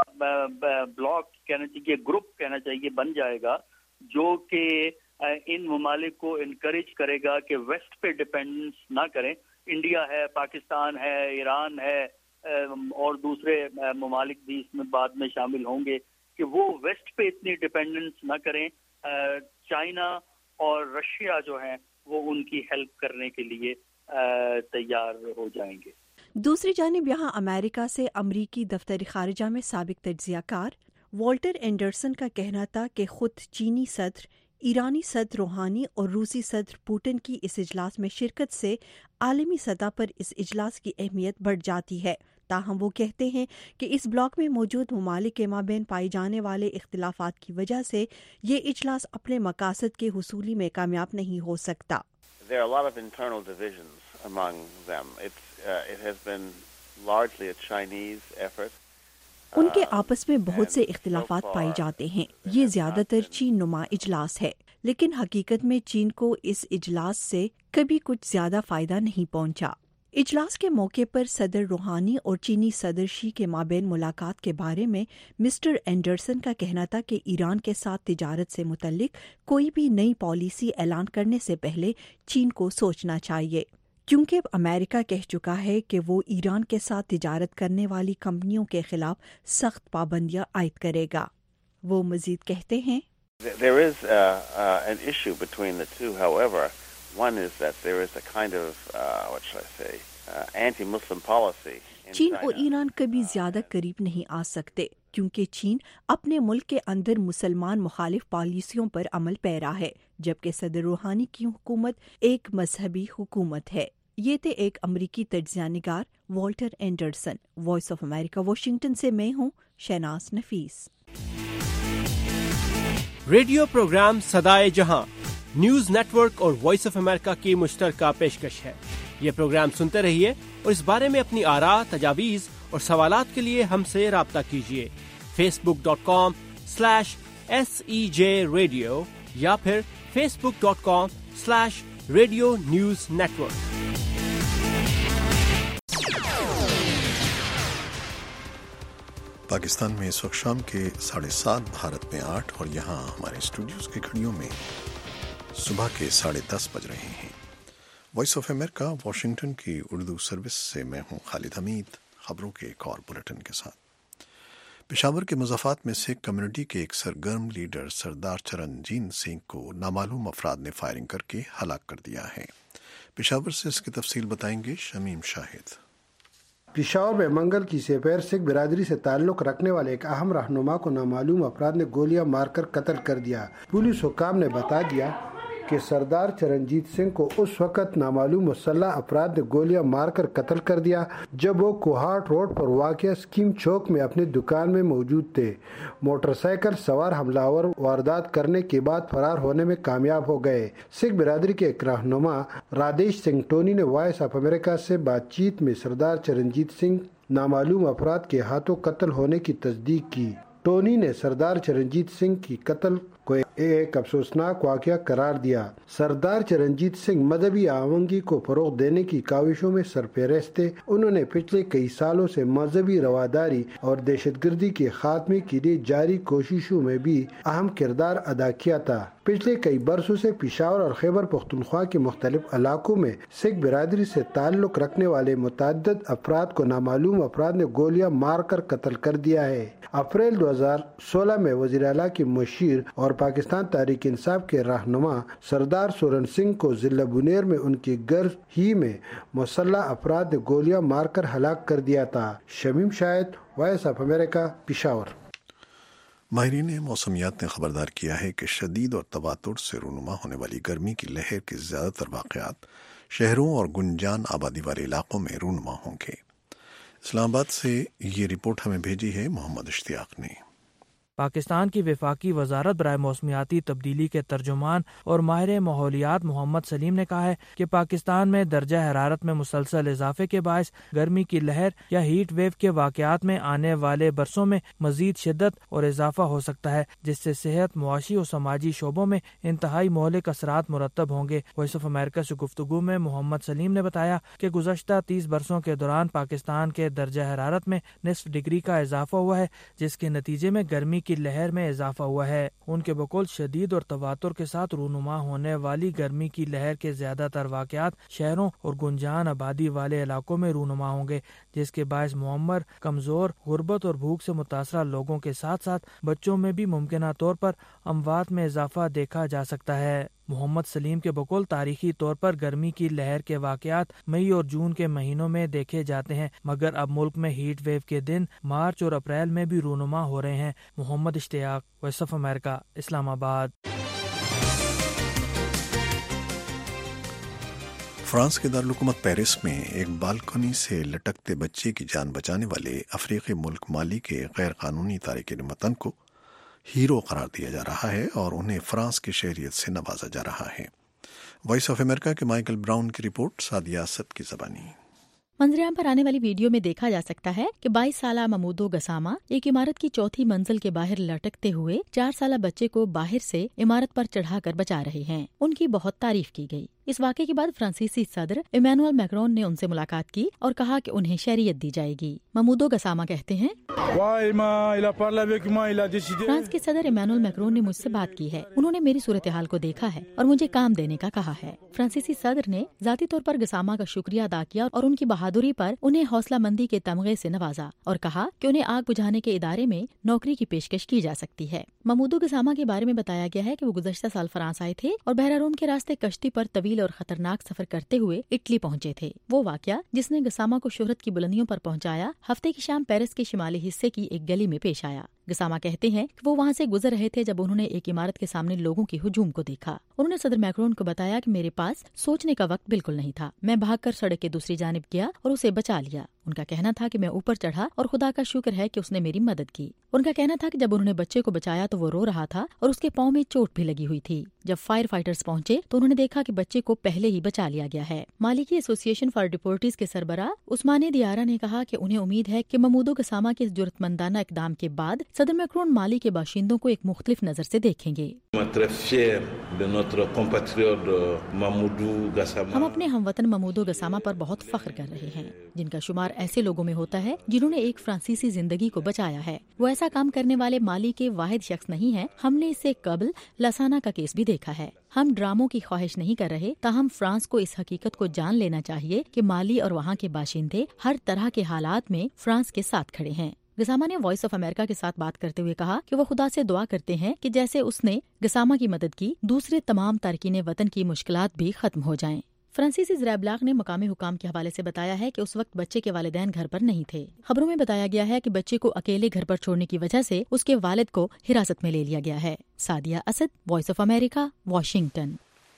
بلاک کہنا چاہیے، گروپ کہنا چاہیے بن جائے گا جو کہ ان ممالک کو انکریج کرے گا کہ ویسٹ پہ ڈپینڈنس نہ کریں۔ انڈیا ہے، پاکستان ہے، ایران ہے، اور دوسرے ممالک بھی اس میں بعد میں شامل ہوں گے کہ وہ ویسٹ پہ اتنی ڈپینڈنس نہ کریں۔ چائنا اور رشیا جو ہیں وہ ان کی ہیلپ کرنے کے لیے تیار ہو جائیں گے۔ دوسری جانب یہاں امریکہ سے امریکی دفتر خارجہ میں سابق تجزیہ کار والٹر اینڈرسن کا کہنا تھا کہ خود چینی صدر، ایرانی صدر روحانی اور روسی صدر پوٹن کی اس اجلاس میں شرکت سے عالمی سطح پر اس اجلاس کی اہمیت بڑھ جاتی ہے۔ تاہم وہ کہتے ہیں کہ اس بلاک میں موجود ممالک کے مابین پائے جانے والے اختلافات کی وجہ سے یہ اجلاس اپنے مقاصد کے حصول میں کامیاب نہیں ہو سکتا۔ There are a lot of internal divisions among them. It has been largely a Chinese effort. ان کے آپس میں بہت سے اختلافات پائے جاتے ہیں۔ یہ زیادہ تر چین نما اجلاس ہے، لیکن حقیقت میں چین کو اس اجلاس سے کبھی کچھ زیادہ فائدہ نہیں پہنچا۔ اجلاس کے موقع پر صدر روحانی اور چینی صدر شی کے مابین ملاقات کے بارے میں مسٹر اینڈرسن کا کہنا تھا کہ ایران کے ساتھ تجارت سے متعلق کوئی بھی نئی پالیسی اعلان کرنے سے پہلے چین کو سوچنا چاہیے، کیونکہ امریکہ کہہ چکا ہے کہ وہ ایران کے ساتھ تجارت کرنے والی کمپنیوں کے خلاف سخت پابندیاں عائد کرے گا۔ وہ مزید کہتے ہیں، There is an issue between the two, however. One is that there is a kind of, what shall I say, anti-Muslim policy. چین اور ایران کبھی زیادہ قریب نہیں آ سکتے کیونکہ چین اپنے ملک کے اندر مسلمان مخالف پالیسیوں پر عمل پیرا ہے، جبکہ صدر روحانی کی حکومت ایک مذہبی حکومت ہے۔ یہ تھے ایک امریکی تجزیہ نگار Walter Anderson. Voice of America Washington سے میں ہوں شہناز نفیس۔ ریڈیو پروگرام صدائے جہاں نیوز نیٹ ورک اور وائس آف امریکہ کی مشترکہ پیشکش ہے۔ یہ پروگرام سنتے رہیے اور اس بارے میں اپنی آراء، تجاویز اور سوالات کے لیے ہم سے رابطہ کیجیے۔ facebook.com/SEJ Radio یا پھر facebook.com/Radio News Network۔ پاکستان میں اس وقت شام کے 7:30، بھارت میں 8 اور یہاں ہمارے اسٹوڈیوز کی گھڑیوں میں صبح کے 10:30 بج رہے ہیں۔ وائس آف امریکہ واشنگٹن کی اردو سروس سے میں ہوں خالد حمید، خبروں کے ایک اور بلیٹن کے ساتھ۔ پشاور کے مضافات میں سکھ کمیونٹی کے ایک سرگرم لیڈر سردار چرنجیت سنگھ کو نامعلوم افراد نے فائرنگ کر کے ہلاک کر دیا ہے۔ پشاور سے اس کی تفصیل بتائیں گے شمیم شاہد۔ پشاور میں منگل کی سپہر سکھ برادری سے تعلق رکھنے والے ایک اہم رہنما کو نامعلوم افراد نے گولیاں مار کر قتل کر دیا۔ پولیس حکام نے بتا دیا کہ سردار چرنجیت سنگھ کو اس وقت نامعلوم مسلح افراد نے گولیاں مار کر قتل کر دیا جب وہ کوہاٹ روڈ پر واقع اسکیم چوک میں اپنی دکان میں موجود تھے۔ موٹر سائیکل سوار حملہ آور واردات کرنے کے بعد فرار ہونے میں کامیاب ہو گئے۔ سکھ برادری کے ایک رہنما رادیش سنگھ ٹونی نے وائس آف امریکہ سے بات چیت میں سردار چرنجیت سنگھ نامعلوم افراد کے ہاتھوں قتل ہونے کی تصدیق کی۔ ٹونی نے سردار چرنجیت سنگھ کی قتل کو ایک افسوسناک واقعہ قرار دیا۔ سردار چرنجیت سنگھ مذہبی آہنگی کو فروغ دینے کی کاوشوں میں سرفہرست تھے۔ انہوں نے پچھلے کئی سالوں سے مذہبی رواداری اور دہشت گردی کے خاتمے کے لیے جاری کوششوں میں بھی اہم کردار ادا کیا تھا۔ پچھلے کئی برسوں سے پشاور اور خیبر پختونخوا کے مختلف علاقوں میں سکھ برادری سے تعلق رکھنے والے متعدد افراد کو نامعلوم افراد نے گولیاں مار کر قتل کر دیا ہے۔ اپریل 2016 میں وزیر اعلیٰ کے مشیر اور پاکستان تحریک انصاف کے رہنما سردار سورن سنگھ کو ضلع بنیر میں ان کے گھر ہی میں مسلح افراد نے گولیاں مار کر ہلاک کر دیا تھا۔ Shamim Shahid, voice of America, Peshawar. ماہرین موسمیات نے خبردار کیا ہے کہ شدید اور تواتر سے رونما ہونے والی گرمی کی لہر کے زیادہ تر واقعات شہروں اور گنجان آبادی والے علاقوں میں رونما ہوں گے۔ اسلام آباد سے یہ رپورٹ ہمیں بھیجی ہے محمد اشتیاق نے۔ پاکستان کی وفاقی وزارت برائے موسمیاتی تبدیلی کے ترجمان اور ماہر ماحولیات محمد سلیم نے کہا ہے کہ پاکستان میں درجہ حرارت میں مسلسل اضافے کے باعث گرمی کی لہر یا ہیٹ ویو کے واقعات میں آنے والے برسوں میں مزید شدت اور اضافہ ہو سکتا ہے، جس سے صحت، معاشی اور سماجی شعبوں میں انتہائی مہلک اثرات مرتب ہوں گے۔ وائس آف امریکہ سے گفتگو میں محمد سلیم نے بتایا کہ گزشتہ 30 برسوں کے دوران پاکستان کے درجہ حرارت میں نصف ڈگری کا اضافہ ہوا ہے، جس کے نتیجے میں گرمی کی لہر میں اضافہ ہوا ہے۔ ان کے بقول شدید اور تواتر کے ساتھ رونما ہونے والی گرمی کی لہر کے زیادہ تر واقعات شہروں اور گنجان آبادی والے علاقوں میں رونما ہوں گے، جس کے باعث معمر، کمزور، غربت اور بھوک سے متاثرہ لوگوں کے ساتھ ساتھ بچوں میں بھی ممکنہ طور پر اموات میں اضافہ دیکھا جا سکتا ہے۔ محمد سلیم کے بقول تاریخی طور پر گرمی کی لہر کے واقعات مئی اور جون کے مہینوں میں دیکھے جاتے ہیں، مگر اب ملک میں ہیٹ ویو کے دن مارچ اور اپریل میں بھی رونما ہو رہے ہیں۔ محمد اشتیاق، وائس آف امریکہ، اسلام آباد۔ فرانس کے دارالحکومت پیرس میں ایک بالکنی سے لٹکتے بچے کی جان بچانے والے افریقی ملک مالی کے غیر قانونی تارکین وطن کو ہیرو قرار دیا جا رہا ہے اور انہیں فرانس کی شہریت سے نوازا جا رہا ہے۔ وائس آف امریکہ کے مائیکل براؤن کی رپورٹ، سعدیہ اسد کی زبانی۔ منظر عام پر آنے والی ویڈیو میں دیکھا جا سکتا ہے کہ 22 سالہ ممودو گسامہ ایک عمارت کی چوتھی منزل کے باہر لٹکتے ہوئے 4 سالہ بچے کو باہر سے عمارت پر چڑھا کر بچا رہے ہیں۔ ان کی بہت تعریف کی گئی۔ اس واقعے کے بعد فرانسیسی صدر ایمانوئل میکرون نے ان سے ملاقات کی اور کہا کہ انہیں شہریت دی جائے گی۔ ممودو گسامہ کہتے ہیں، فرانس کے صدر ایمانوئل میکرون نے مجھ سے بات کی ہے، انہوں نے میری صورتحال کو دیکھا ہے اور مجھے کام دینے کا کہا ہے۔ فرانسیسی صدر نے ذاتی طور پر گسامہ کا شکریہ ادا کیا اور ان کی بہادری پر انہیں حوصلہ مندی کے تمغے سے نوازا اور کہا کہ انہیں آگ بجھانے کے ادارے میں نوکری کی پیشکش کی جا سکتی ہے۔ ممودو گسامہ کے بارے میں بتایا گیا ہے کہ وہ گزشتہ سال فرانس آئے تھے اور بحیرہ روم کے راستے کشتی پر طویل اور خطرناک سفر کرتے ہوئے اٹلی پہنچے تھے۔ وہ واقعہ جس نے گسامہ کو شہرت کی بلندیوں پر پہنچایا، ہفتے کی شام پیرس کے شمالی حصے کی ایک گلی میں پیش آیا۔ गसामा कहते हैं कि वो वहाँ से गुजर रहे थे जब उन्होंने एक इमारत के सामने लोगों के हुजूम को देखा। उन्होंने सदर मैक्रोन को बताया कि मेरे पास सोचने का वक्त बिल्कुल नहीं था। मैं भागकर सड़क के दूसरी जानिब गया और उसे बचा लिया। उनका कहना था कि मैं ऊपर चढ़ा और खुदा का शुक्र है कि उसने मेरी मदद की। उनका कहना था कि जब उन्होंने बच्चे को बचाया तो वो रो रहा था और उसके पाँव में चोट भी लगी हुई थी। जब फायर फाइटर्स पहुंचे तो उन्होंने देखा कि बच्चे को पहले ही बचा लिया गया है। माली की एसोसिएशन फॉर डिपोर्टीज के सरबराह उस्माने दियारा ने कहा कि उन्हें उम्मीद है कि महमूदो गसामा के इस जुर्रतमंदाना इकदाम के बाद सदर मैक्रोन माली के बाशिंदों को एक मुख्तलिफ नजर से देखेंगे। हम अपने हमवतन महमूदो गसामा पर बहुत फख्र कर रहे हैं, जिनका शुमार ऐसे लोगों में होता है जिन्होंने एक फ्रांसीसी जिंदगी को बचाया है। वो ऐसा काम करने वाले माली के वाहिद शख्स नहीं है। हमने इससे कबल लसाना का केस भी देखा है। हम ड्रामों की ख्वाहिश नहीं कर रहे, ताहम फ्रांस को इस हकीकत को जान लेना चाहिए कि माली और वहाँ के बाशिंदे हर तरह के हालात में फ्रांस के साथ खड़े हैं। गसामा ने वॉइस ऑफ अमेरिका के साथ बात करते हुए कहा कि वो खुदा से दुआ करते हैं कि जैसे उसने गसामा की मदद की, दूसरे तमाम तारकीन वतन की मुश्किलात भी खत्म हो जाएं। फ्रांसीसी ज़राब्लाग ने मकामी हुकाम के हवाले से बताया है कि उस वक्त बच्चे के वालिदैन घर पर नहीं थे। खबरों में बताया गया है कि बच्चे को अकेले घर पर छोड़ने की वजह से उसके वालिद को हिरासत में ले लिया गया है। Sadia Asad, voice of America, Washington.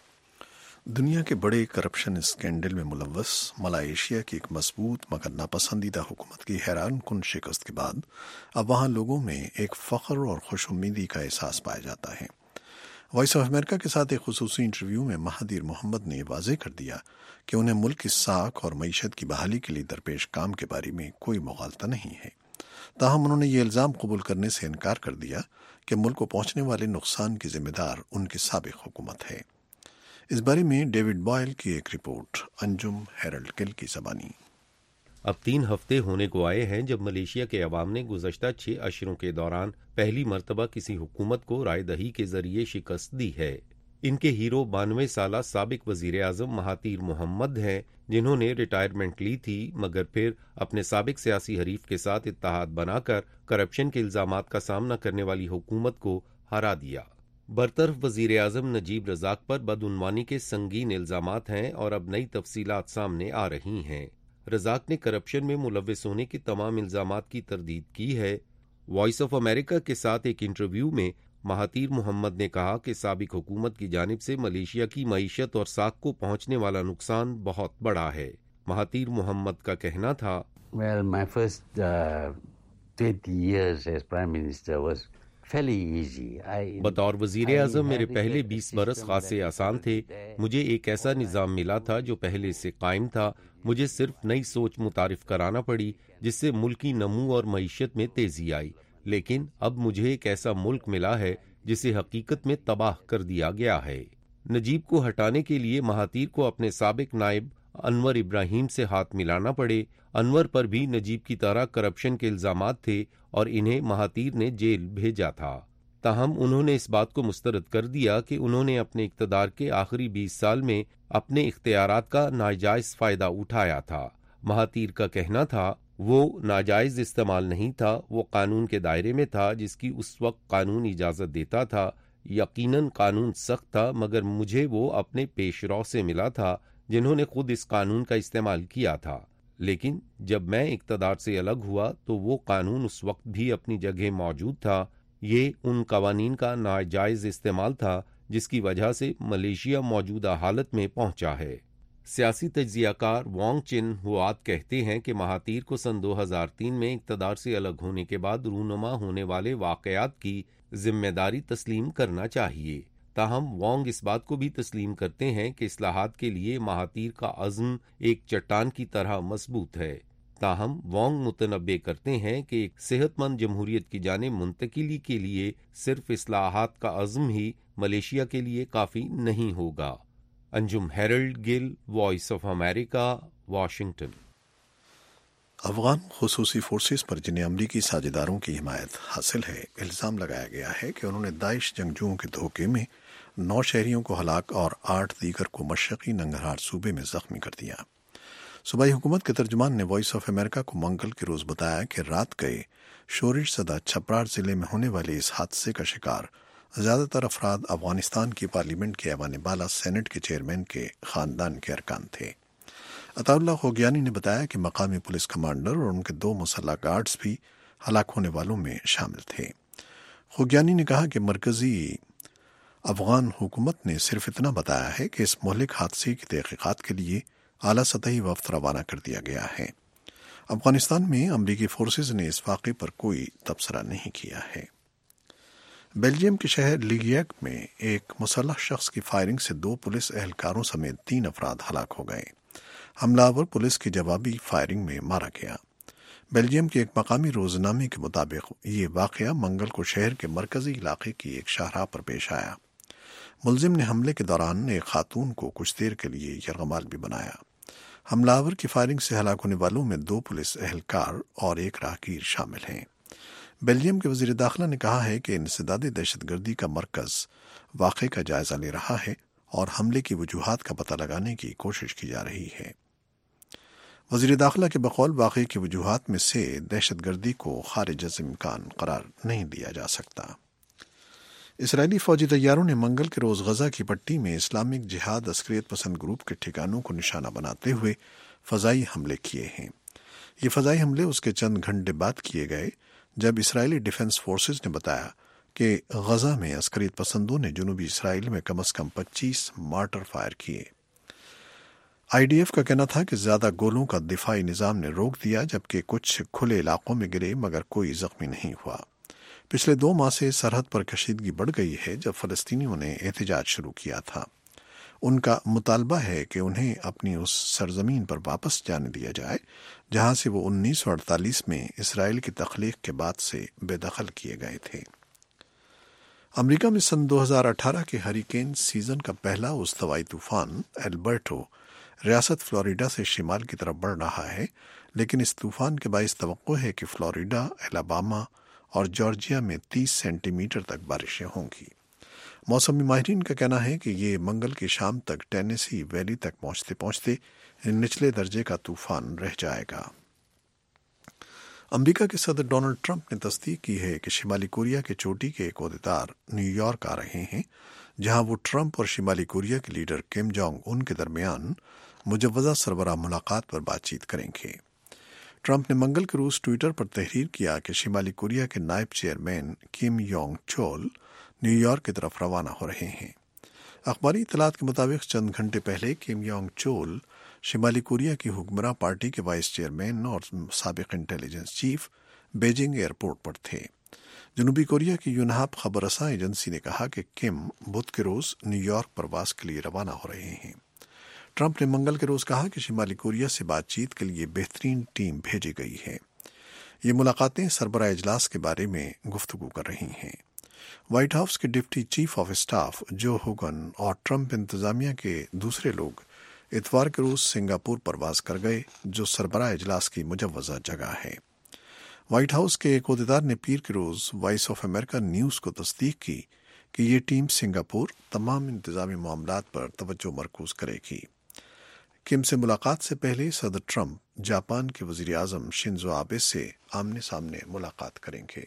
दुनिया के बड़े करप्शन स्कैंडल में मुलव्वस मलाइशिया की एक मजबूत मगर नापसंदीदा हुकूमत की हैरान कुन शिकस्त के बाद अब वहाँ लोगों में एक फख्र और खुशउम्मीदी का एहसास पाया जाता है। वॉइस ऑफ अमेरिका के साथ एक खुसूसी इंटरव्यू में महादीर मोहम्मद ने वाज़ेह कर दिया कि उन्हें मुल्क की साख और मईशत की बहाली के लिए दरपेश काम के बारे में कोई मुगालता नहीं है। ताहम उन्होंने ये इल्ज़ाम कबूल करने से इनकार कर दिया कि मुल्क को पहुंचने वाले नुकसान की जिम्मेदार उनकी साबिक हुकूमत है। इस बारे में डेविड बॉयल की एक रिपोर्ट, अंजुम हेरल्ड गिल की ज़बानी। अब 3 हफ्ते होने को आए हैं जब मलेशिया के अवाम ने गुज़श्ता 6 अशरों के दौरान पहली मर्तबा किसी हुकूमत को राय दही के जरिए शिकस्त दी है। इनके हीरो 92 साला साबिक वजीर आज़म महातीर मोहम्मद हैं, जिन्होंने रिटायरमेंट ली थी मगर फिर अपने साबिक सियासी हरीफ के साथ इत्तेहाद बनाकर करप्शन के इल्जामात का सामना करने वाली हुकूमत को हरा दिया। बरतरफ वजीर आज़म नजीब रज़ाक पर बदउनवानी के संगीन इल्जामात हैं और अब नई तफसीलात सामने आ रही हैं। रज़ाक ने करप्शन में मुलव्विस होने के तमाम इल्जामात की तरदीद की है। वॉइस ऑफ अमेरिका के साथ एक इंटरव्यू में महातीर मोहम्मद ने कहा कि साबिक हुकूमत की जानिब से मलेशिया की मईशत और साख को पहुंचने वाला नुकसान बहुत बड़ा है। महातीर मोहम्मद का कहना था, Well, my first 20 years as Prime Minister was बतौर वजीर आज़म मेरे पहले 20 बरस खासे आसान थे। मुझे एक ऐसा निज़ाम मिला था जो पहले से कायम था। मुझे सिर्फ नई सोच मुतारिफ कराना पड़ी जिससे मुल्की नमू और मईशत में तेजी आई। लेकिन अब मुझे एक ऐसा मुल्क मिला है जिसे हकीकत में तबाह कर दिया गया है। नजीब को हटाने के लिए महातीर को अपने साबिक नायब अनवर इब्राहिम से हाथ मिलाना पड़े। अनवर पर भी नजीब की तरह करप्शन के इल्जामात थे और इन्हें महातीर ने जेल भेजा था। ताहम उन्होंने इस बात को मुस्तरद कर दिया कि उन्होंने अपने इक़्तिदार के आखिरी 20 साल में अपने इख्तियारात का नाजायज फायदा उठाया था। महातीर का कहना था, वो नाजायज इस्तेमाल नहीं था, वो कानून के दायरे में था जिसकी उस वक्त कानून इजाजत देता था। यकीनन कानून सख्त था मगर मुझे वो अपने पेशरो से मिला था जिन्होंने खुद इस कानून का इस्तेमाल किया था। लेकिन जब मैं इक़्तिदार से अलग हुआ तो वो कानून उस वक्त भी अपनी जगह मौजूद था। ये उन कवानीन का नाजायज इस्तेमाल था जिसकी वजह से मलेशिया मौजूदा हालत में पहुंचा है। सियासी तज्जियाकार वोंग चिन हुआत कहते हैं कि महातीर को सन 2003 में इक़्तिदार से अलग होने के बाद रूनुमा होने वाले वाक़यात की जिम्मेदारी तस्लीम करना चाहिए। ताहम वोंग इस बात को भी तस्लीम करते हैं कि इस्लाहात के लिए महातीर का अज़्म एक चट्टान की तरह मजबूत है। ताहम वोंग मुतनब्बे करते हैं कि एक सेहतमंद जमहूरियत की जानिब मुंतकिली के लिए सिर्फ इस्लाहात का अज़्म ही मलेशिया के लिए काफ़ी नहीं होगा। Anjum Herald Gill, voice of America, Washington. Afghan खुसूसी फोर्सेस पर जिन्हें अमरीकी साझेदारों की हिमायत हासिल है, इल्ज़ाम लगाया गया है कि उन्होंने दाइश जंगजुओं के धोखे में 9 शहरियों को हलाक और 8 दीगर को मशरक़ी नंगरहार सूबे में जख्मी कर दिया। सूबाई हुकूमत के तर्जुमान ने वॉइस ऑफ अमेरिका को मंगल के रोज़ बताया कि रात गए शोरिश सदा छपरार ज़िले में होने वाले इस हादसे का शिकार ज़्यादातर अफराद अफगानिस्तान की पार्लियामेंट के ऐवान बाला सेनेट के चेयरमैन के ख़ानदान के अरकान थे। अताउल्लाह खोगियानी ने बताया कि मकामी पुलिस कमांडर और उनके 2 मुसल्लह गार्ड्स भी हलाक होने वालों में शामिल थे। خوگیانی نے کہا کہ مرکزی افغان حکومت نے صرف اتنا بتایا ہے کہ اس مہلک حادثے کی تحقیقات کے لیے اعلیٰ سطحی وفد روانہ کر دیا گیا ہے۔ افغانستان میں امریکی فورسز نے اس واقعے پر کوئی تبصرہ نہیں کیا ہے۔ بیلجیم کے شہر لیگیک میں ایک مسلح شخص کی فائرنگ سے 2 پولیس اہلکاروں سمیت 3 افراد ہلاک ہو گئے۔ حملہ آور پولیس کی جوابی فائرنگ میں مارا گیا۔ بیلجیم کے ایک مقامی روزنامے کے مطابق یہ واقعہ منگل کو شہر کے مرکزی علاقے کی ایک شاہراہ پر پیش آیا۔ ملزم نے حملے کے دوران ایک خاتون کو کچھ دیر کے لیے یرغمال بھی بنایا۔ حملہ آور کی فائرنگ سے ہلاک ہونے والوں میں 2 پولیس اہلکار اور ایک راہگیر شامل ہیں۔ بیلجیم کے وزیر داخلہ نے کہا ہے کہ انسداد دہشت گردی کا مرکز واقعے کا جائزہ لے رہا ہے اور حملے کی وجوہات کا پتہ لگانے کی کوشش کی جا رہی ہے۔ وزیر داخلہ کے بقول واقعے کی وجوہات میں سے دہشت گردی کو خارج از امکان قرار نہیں دیا جا سکتا۔ اسرائیلی فوجی طیاروں نے منگل کے روز غزہ کی پٹی میں اسلامک جہاد عسکریت پسند گروپ کے ٹھکانوں کو نشانہ بناتے ہوئے فضائی حملے کیے ہیں۔ یہ فضائی حملے اس کے چند گھنٹے بعد کیے گئے جب اسرائیلی ڈیفنس فورسز نے بتایا کہ غزہ میں عسکریت پسندوں نے جنوبی اسرائیل میں کم از کم 25 مارٹر فائر کیے۔ IDF کا کہنا تھا کہ زیادہ گولوں کا دفاعی نظام نے روک دیا جبکہ کچھ کھلے علاقوں میں گرے مگر کوئی زخمی نہیں ہوا۔ پچھلے 2 ماہ سے سرحد پر کشیدگی بڑھ گئی ہے جب فلسطینیوں نے احتجاج شروع کیا تھا۔ ان کا مطالبہ ہے کہ انہیں اپنی اس سرزمین پر واپس جانے دیا جائے جہاں سے وہ 1948 میں اسرائیل کی تخلیق کے بعد سے بے دخل کیے گئے تھے۔ امریکہ میں سن 2018 کے ہریکین سیزن کا پہلا استوائی طوفان ایلبرٹو ریاست فلوریڈا سے شمال کی طرف بڑھ رہا ہے، لیکن اس طوفان کے باعث توقع ہے کہ فلوریڈا، الاباما اور جارجیا میں 30 سینٹی میٹر تک بارشیں ہوں گی۔ موسمی ماہرین کا کہنا ہے کہ یہ منگل کی شام تک ٹینیسی ویلی تک پہنچتے پہنچتے نچلے درجے کا طوفان رہ جائے گا۔ امریکہ کے صدر ڈونلڈ ٹرمپ نے تصدیق کی ہے کہ شمالی کوریا کے چوٹی کے ایک عہدیدار نیو یارک آ رہے ہیں جہاں وہ ٹرمپ اور شمالی کوریا کے لیڈر کم جونگ ان کے درمیان مجوزہ سربراہ ملاقات پر بات چیت کریں گے۔ ٹرمپ نے منگل کے روز ٹویٹر پر تحریر کیا کہ شمالی کوریا کے نائب chairman Kim Yong Chol New York کی طرف روانہ ہو رہے ہیں۔ اخباری اطلاعات کے مطابق چند گھنٹے پہلے کم یونگ چول شمالی کوریا کی حکمراں پارٹی کے وائس چیئرمین اور سابق انٹیلیجنس چیف بیجنگ ایئرپورٹ پر تھے۔ جنوبی کوریا کی یونہاپ خبر رساں ایجنسی نے کہا کہ کم بدھ کے روز نیو یارک پرواز کے لیے روانہ ہو رہے ہیں۔ ٹرمپ نے منگل کے روز کہا کہ شمالی کوریا سے بات چیت کے لیے بہترین ٹیم بھیجی گئی ہے۔ یہ ملاقاتیں سربراہ اجلاس کے بارے میں گفتگو کر رہی ہیں۔ وائٹ ہاؤس کے deputy chief of staff Joe Hagin اور ٹرمپ انتظامیہ کے دوسرے لوگ اتوار کے روز سنگاپور پرواز کر گئے جو سربراہ اجلاس کی مجوزہ جگہ ہے۔ وائٹ ہاؤس کے ایک عہدیدار نے پیر کے روز وائس آف امریکہ نیوز کو تصدیق کی کہ یہ ٹیم سنگاپور تمام انتظامی معاملات پر توجہ مرکوز کرے گی۔ کم سے ملاقات سے پہلے صدر ٹرمپ جاپان کے وزیر اعظم شنزو آبے سے آمنے سامنے ملاقات کریں گے۔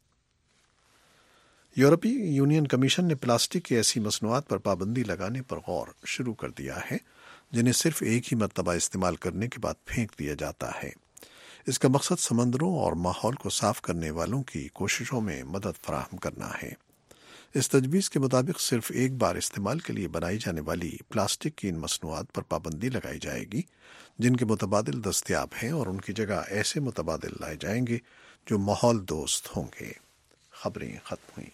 یورپی یونین کمیشن نے پلاسٹک کی ایسی مصنوعات پر پابندی لگانے پر غور شروع کر دیا ہے جنہیں صرف ایک ہی مرتبہ استعمال کرنے کے بعد پھینک دیا جاتا ہے۔ اس کا مقصد سمندروں اور ماحول کو صاف کرنے والوں کی کوششوں میں مدد فراہم کرنا ہے۔ اس تجویز کے مطابق صرف ایک بار استعمال کے لیے بنائی جانے والی پلاسٹک کی ان مصنوعات پر پابندی لگائی جائے گی جن کے متبادل دستیاب ہیں اور ان کی جگہ ایسے متبادل لائے جائیں گے جو ماحول دوست ہوں گے۔ خبریں ختم ہوئیں۔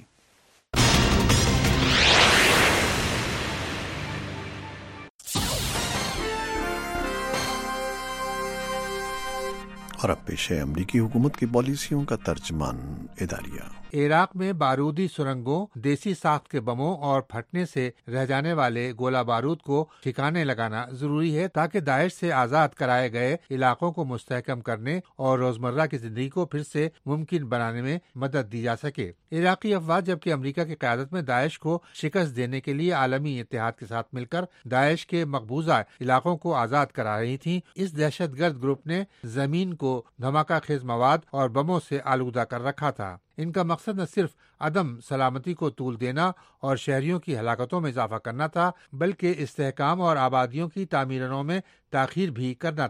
اور اب پیش ہے امریکی حکومت کی پالیسیوں کا ترجمان اداریہ۔ عراق میں بارودی سرنگوں، دیسی ساخت کے بموں اور پھٹنے سے رہ جانے والے گولہ بارود کو ٹھکانے لگانا ضروری ہے تاکہ داعش سے آزاد کرائے گئے علاقوں کو مستحکم کرنے اور روزمرہ کی زندگی کو پھر سے ممکن بنانے میں مدد دی جا سکے۔ عراقی افواج جبکہ امریکہ کی قیادت میں داعش کو شکست دینے کے لیے عالمی اتحاد کے ساتھ مل کر داعش کے مقبوضہ علاقوں کو آزاد کرا رہی تھیں، اس دہشت گرد گروپ نے زمین کو دھماکہ خیز مواد اور بموں سے آلودہ کر رکھا تھا۔ ان کا مقصد نہ صرف عدم سلامتی کو طول دینا اور شہریوں کی ہلاکتوں میں اضافہ کرنا تھا بلکہ استحکام اور آبادیوں کی تعمیروں میں تاخیر بھی کرنا تھا۔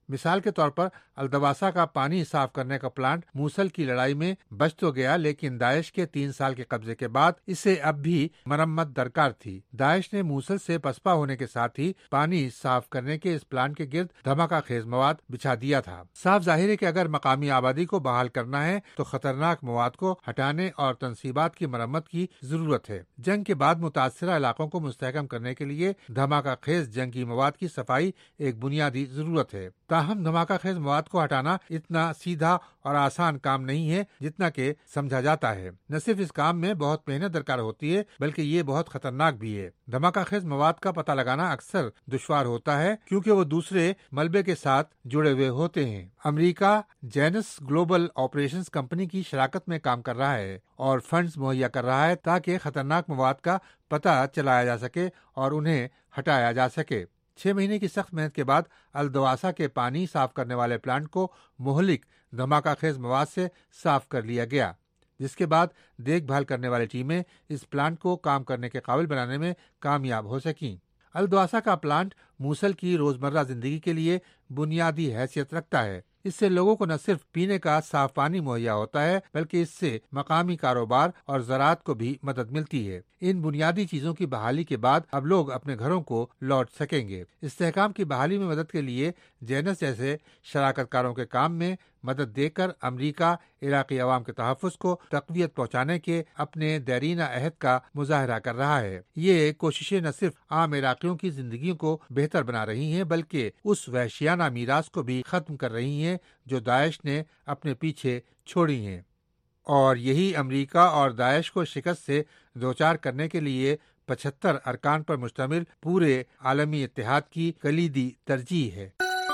مثال کے طور پر الدواسا کا پانی صاف کرنے کا پلانٹ موصل کی لڑائی میں بچ تو گیا، لیکن داعش کے 3 سال کے قبضے کے بعد اسے اب بھی مرمت درکار تھی۔ داعش نے موصل سے پسپا ہونے کے ساتھ ہی پانی صاف کرنے کے اس پلانٹ کے گرد دھماکہ خیز مواد بچھا دیا تھا۔ صاف ظاہر ہے کہ اگر مقامی آبادی کو بحال کرنا ہے تو خطرناک مواد کو ہٹانے اور تنصیبات کی مرمت کی ضرورت ہے۔ جنگ کے بعد متاثرہ علاقوں کو مستحکم کرنے کے لیے دھماکہ خیز جنگی مواد کی صفائی ایک بنیادی ضرورت ہے۔ تاہم دھماکہ خیز مواد کو ہٹانا اتنا سیدھا اور آسان کام نہیں ہے جتنا کہ سمجھا جاتا ہے۔ نہ صرف اس کام میں بہت محنت درکار ہوتی ہے بلکہ یہ بہت خطرناک بھی ہے۔ دھماکہ خیز مواد کا پتہ لگانا اکثر دشوار ہوتا ہے کیونکہ وہ دوسرے ملبے کے ساتھ جڑے ہوئے ہوتے ہیں۔ America Janus global operations company کی شراکت میں کام کر رہا ہے اور فنڈز مہیا کر رہا ہے تاکہ خطرناک مواد کا پتہ چلایا جا سکے اور انہیں ہٹایا جا سکے۔ 6 مہینے کی سخت محنت کے بعد الدواسا کے پانی صاف کرنے والے پلانٹ کو مہلک دھماکہ خیز مواد سے صاف کر لیا گیا، جس کے بعد دیکھ بھال کرنے والی ٹیمیں اس پلانٹ کو کام کرنے کے قابل بنانے میں کامیاب ہو سکیں۔ الدواسا کا پلانٹ موصل کی روزمرہ زندگی کے لیے بنیادی حیثیت رکھتا ہے۔ اس سے لوگوں کو نہ صرف پینے کا صاف پانی مہیا ہوتا ہے بلکہ اس سے مقامی کاروبار اور زراعت کو بھی مدد ملتی ہے۔ ان بنیادی چیزوں کی بحالی کے بعد اب لوگ اپنے گھروں کو لوٹ سکیں گے۔ استحکام کی بحالی میں مدد کے لیے جینس جیسے شراکت کاروں کے کام میں مدد دے کر امریکہ عراقی عوام کے تحفظ کو تقویت پہنچانے کے اپنے دیرینہ عہد کا مظاہرہ کر رہا ہے۔ یہ کوششیں نہ صرف عام عراقیوں کی زندگیوں کو بہتر بنا رہی ہیں بلکہ اس وحشیانہ میراث کو بھی ختم کر رہی ہیں جو داعش نے اپنے پیچھے چھوڑی ہیں، اور یہی امریکہ اور داعش کو شکست سے دوچار کرنے کے لیے 75 ارکان پر مشتمل پورے عالمی اتحاد کی کلیدی ترجیح ہے۔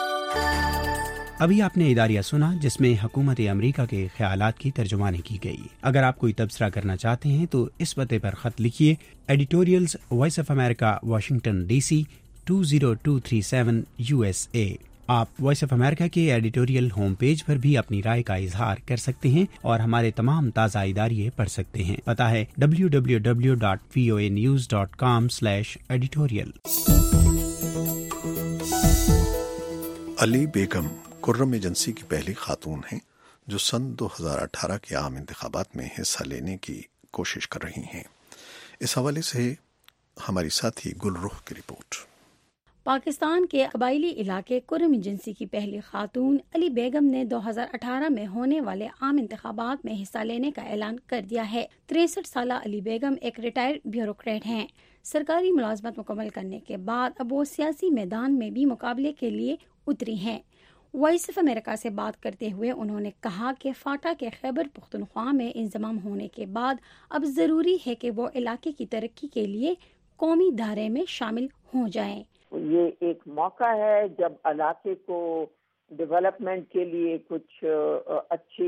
ابھی آپ نے اداریہ سنا جس میں حکومت امریکہ کے خیالات کی ترجمانی کی گئی۔ اگر آپ کوئی تبصرہ کرنا چاہتے ہیں تو اس پتے پر خط لکھیے، editorials voice of America, Washington D C 20237 USA۔ آپ وائس آف امریکہ کے ایڈیٹوریل ہوم پیج پر بھی اپنی رائے کا اظہار کر سکتے ہیں اور ہمارے تمام تازہ اداریے پڑھ سکتے ہیں۔ پتہ ہے www.voanews.com/editorial۔ علی بیگم کرم ایجنسی کی پہلی خاتون ہیں جو سن 2018 کے عام انتخابات میں حصہ لینے کی کوشش کر رہی ہیں۔ اس حوالے سے ہماری ساتھی گل رخ کی رپورٹ۔ پاکستان کے قبائلی علاقے کرم ایجنسی کی پہلی خاتون علی بیگم نے 2018 میں ہونے والے عام انتخابات میں حصہ لینے کا اعلان کر دیا ہے۔ 63 سالہ علی بیگم ایک ریٹائرڈ بیوروکریٹ ہیں۔ سرکاری ملازمت مکمل کرنے کے بعد اب وہ سیاسی میدان میں بھی مقابلے کے لیے اتری ہیں۔ وائس آف امریکہ سے بات کرتے ہوئے انہوں نے کہا کہ فاٹا کے خیبر پختونخوا میں انضمام ہونے کے بعد اب ضروری ہے کہ وہ علاقے کی ترقی کے لیے قومی دھارے میں شامل ہو جائیں۔ یہ ایک موقع ہے جب علاقے کو ڈیولپمنٹ کے لیے کچھ اچھی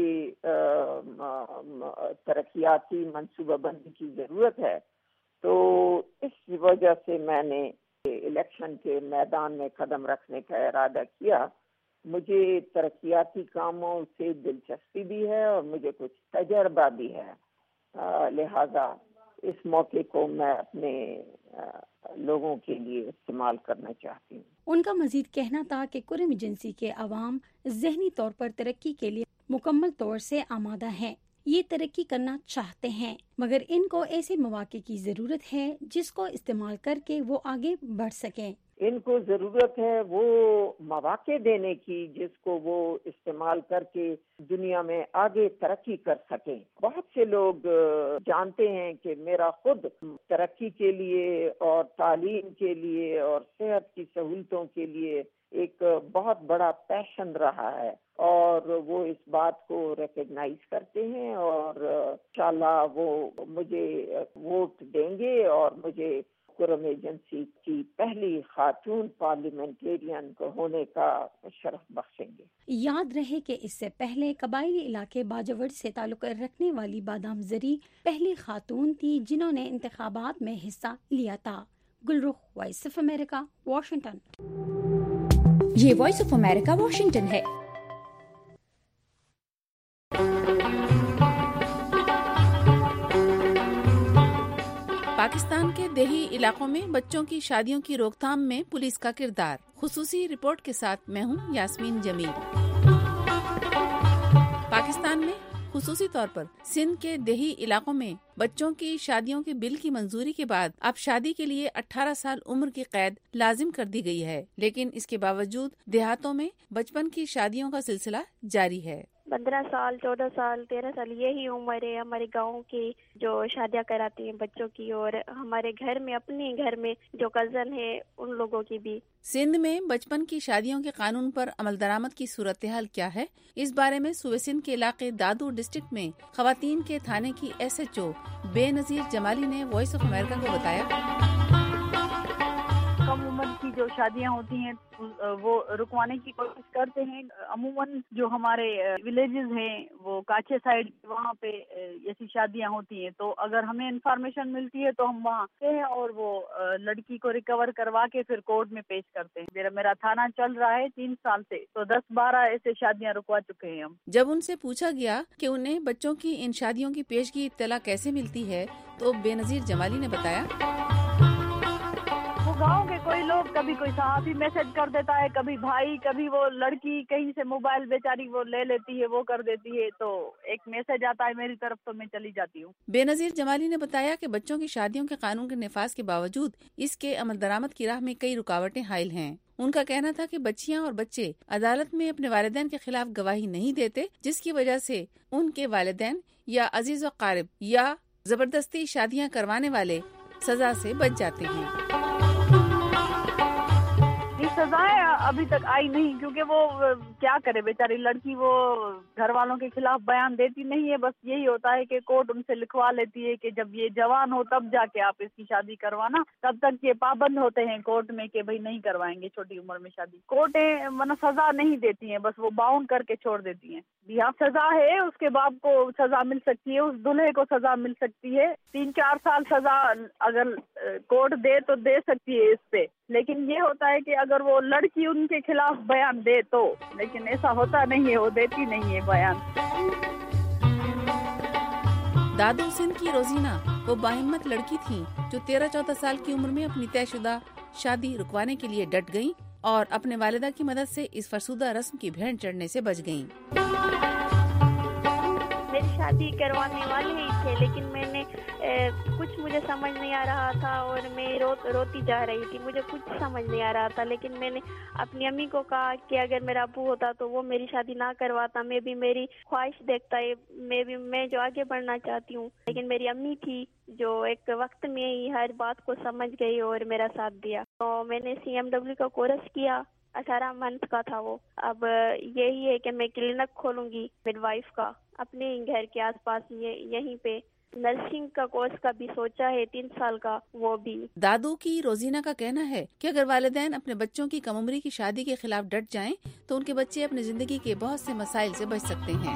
ترقیاتی منصوبہ بندی کی ضرورت ہے، تو اس وجہ سے میں نے الیکشن کے میدان میں قدم رکھنے کا ارادہ کیا۔ مجھے ترقیاتی کاموں سے دلچسپی بھی ہے اور مجھے کچھ تجربہ بھی ہے، لہذا اس موقع کو میں اپنے لوگوں کے لیے استعمال کرنا چاہتی ہوں۔ ان کا مزید کہنا تھا کہ کرم ایجنسی کے عوام ذہنی طور پر ترقی کے لیے مکمل طور سے آمادہ ہیں، یہ ترقی کرنا چاہتے ہیں، مگر ان کو ایسے مواقع کی ضرورت ہے جس کو استعمال کر کے وہ آگے بڑھ سکیں۔ ان کو ضرورت ہے وہ مواقع دینے کی جس کو وہ استعمال کر کے دنیا میں آگے ترقی کر سکیں۔ بہت سے لوگ جانتے ہیں کہ میرا خود ترقی کے لیے اور تعلیم کے لیے اور صحت کی سہولتوں کے لیے ایک بہت بڑا پیشن رہا ہے، اور وہ اس بات کو ریکگنائز کرتے ہیں، اور انشاءاللہ وہ مجھے ووٹ دیں گے اور مجھے کرم ایجنسی کی پہلی خاتون پارلیمنٹیرین کو ہونے کا شرف بخشیں گے۔ یاد رہے کہ اس سے پہلے قبائلی علاقے باجوڑ سے تعلق رکھنے والی بادام زری پہلی خاتون تھی جنہوں نے انتخابات میں حصہ لیا تھا۔ Gulrukh, voice of America, Washington. یہ وائس آف امریکہ واشنگٹن ہے۔ پاکستان کے دیہی علاقوں میں بچوں کی شادیوں کی روک تھام میں پولیس کا کردار، خصوصی رپورٹ کے ساتھ میں ہوں یاسمین جمیل۔ پاکستان میں خصوصی طور پر سندھ کے دیہی علاقوں میں بچوں کی شادیوں کے بل کی منظوری کے بعد اب شادی کے لیے 18 سال عمر کی قید لازم کر دی گئی ہے، لیکن اس کے باوجود دیہاتوں میں بچپن کی شادیوں کا سلسلہ جاری ہے۔ 15 سال 14 سال 13 سال یہی عمر ہے ہمارے گاؤں کی جو شادیاں کراتی ہیں بچوں کی، اور ہمارے گھر میں اپنے گھر میں جو کزن ہے ان لوگوں کی بھی۔ سندھ میں بچپن کی شادیوں کے قانون پر عمل درآمد کی صورتحال کیا ہے، اس بارے میں صوبے سندھ کے علاقے دادو ڈسٹرکٹ میں خواتین کے تھانے کی SHO بے نظیر جمالی نے وائس آف امریکہ کو بتایا۔ کم عمر کی جو شادیاں ہوتی ہیں وہ رکوانے کی کوشش کرتے ہیں۔ عموماً جو ہمارے ولیجز ہیں وہ کاچے سائڈ وہاں پہ ایسی شادیاں ہوتی ہیں، تو اگر ہمیں انفارمیشن ملتی ہے تو ہم وہاں ہیں اور وہ لڑکی کو ریکور کروا کے پھر کورٹ میں پیش کرتے ہیں۔ میرا تھانہ چل رہا ہے 3 سال سے، تو 10-12 ایسے شادیاں رکوا چکے ہیں ہم۔ جب ان سے پوچھا گیا کہ انہیں بچوں کی ان شادیوں کی پیشگی اطلاع کیسے ملتی ہے تو بے نظیر جمالی نے بتایا، گاؤں کے کوئی لوگ، کبھی کوئی صحافی میسج کر دیتا ہے، کبھی بھائی، کبھی وہ لڑکی کہیں سے موبائل بیچاری وہ لے لیتی ہے، وہ کر دیتی ہے، تو ایک میسج آتا ہے میری طرف تو میں چلی جاتی ہوں۔ بے نظیر جمالی نے بتایا کہ بچوں کی شادیوں کے قانون کے نفاذ کے باوجود اس کے عمل درآمد کی راہ میں کئی رکاوٹیں حائل ہیں۔ ان کا کہنا تھا کہ بچیاں اور بچے عدالت میں اپنے والدین کے خلاف گواہی نہیں دیتے، جس کی وجہ سے ان کے والدین یا عزیز و قارب یا زبردستی شادیاں کروانے والے سزا سے بچ جاتے ہیں۔ سزائیں ابھی تک آئی نہیں، کیونکہ وہ کیا کرے بیچاری لڑکی، وہ گھر والوں کے خلاف بیان دیتی نہیں ہے، بس یہی ہوتا ہے کہ کورٹ ان سے لکھوا لیتی ہے کہ جب یہ جوان ہو تب جا کے آپ اس کی شادی کروانا، تب تک یہ پابند ہوتے ہیں کورٹ میں کہ بھئی نہیں کروائیں گے چھوٹی عمر میں شادی۔ کورٹیں سزا نہیں دیتی ہیں، بس وہ باؤنڈ کر کے چھوڑ دیتی ہیں۔ یہاں سزا ہے، اس کے باپ کو سزا مل سکتی ہے، اس دلہے کو سزا مل سکتی ہے، 3-4 سال سزا اگر کورٹ دے تو دے سکتی ہے اس پہ، لیکن یہ ہوتا ہے کہ اگر وہ لڑکی ان کے خلاف بیان دے تو، لیکن ایسا ہوتا نہیں ہے، وہ دیتی نہیں ہے بیان۔ دادو سندھ کی روزینہ وہ باہمت لڑکی تھیں جو 13-14 سال کی عمر میں اپنی طے شدہ شادی رکوانے کے لیے ڈٹ گئیں اور اپنے والدہ کی مدد سے اس فرسودہ رسم کی بھین چڑھنے سے بچ گئیں۔ میری شادی کروانے والے ہی تھے، لیکن میں نے کچھ مجھے سمجھ نہیں آ رہا تھا اور میں روتی جا رہی تھی، مجھے کچھ سمجھ نہیں آ رہا تھا، لیکن میں نے اپنی امی کو کہا کہ اگر میرا ابو ہوتا تو وہ میری شادی نہ کرواتا، میں بھی میری خواہش دیکھتا ہے، میں جو آگے بڑھنا چاہتی ہوں، لیکن میری امی تھی جو ایک وقت میں ہی ہر بات کو سمجھ گئی اور میرا ساتھ دیا۔ تو میں نے CMW کا کورس کیا، 18 منتھ کا تھا وہ۔ اب یہی ہے کہ میں کلینک کھولوں گی مڈ وائف کا اپنے گھر کے آس پاس، یہیں پہ۔ نرسنگ کا کورس کا بھی سوچا ہے 3 سال کا، وہ بھی۔ دادو کی روزینہ کا کہنا ہے کہ اگر والدین اپنے بچوں کی کم عمری کی شادی کے خلاف ڈٹ جائیں تو ان کے بچے اپنی زندگی کے بہت سے مسائل سے بچ سکتے ہیں۔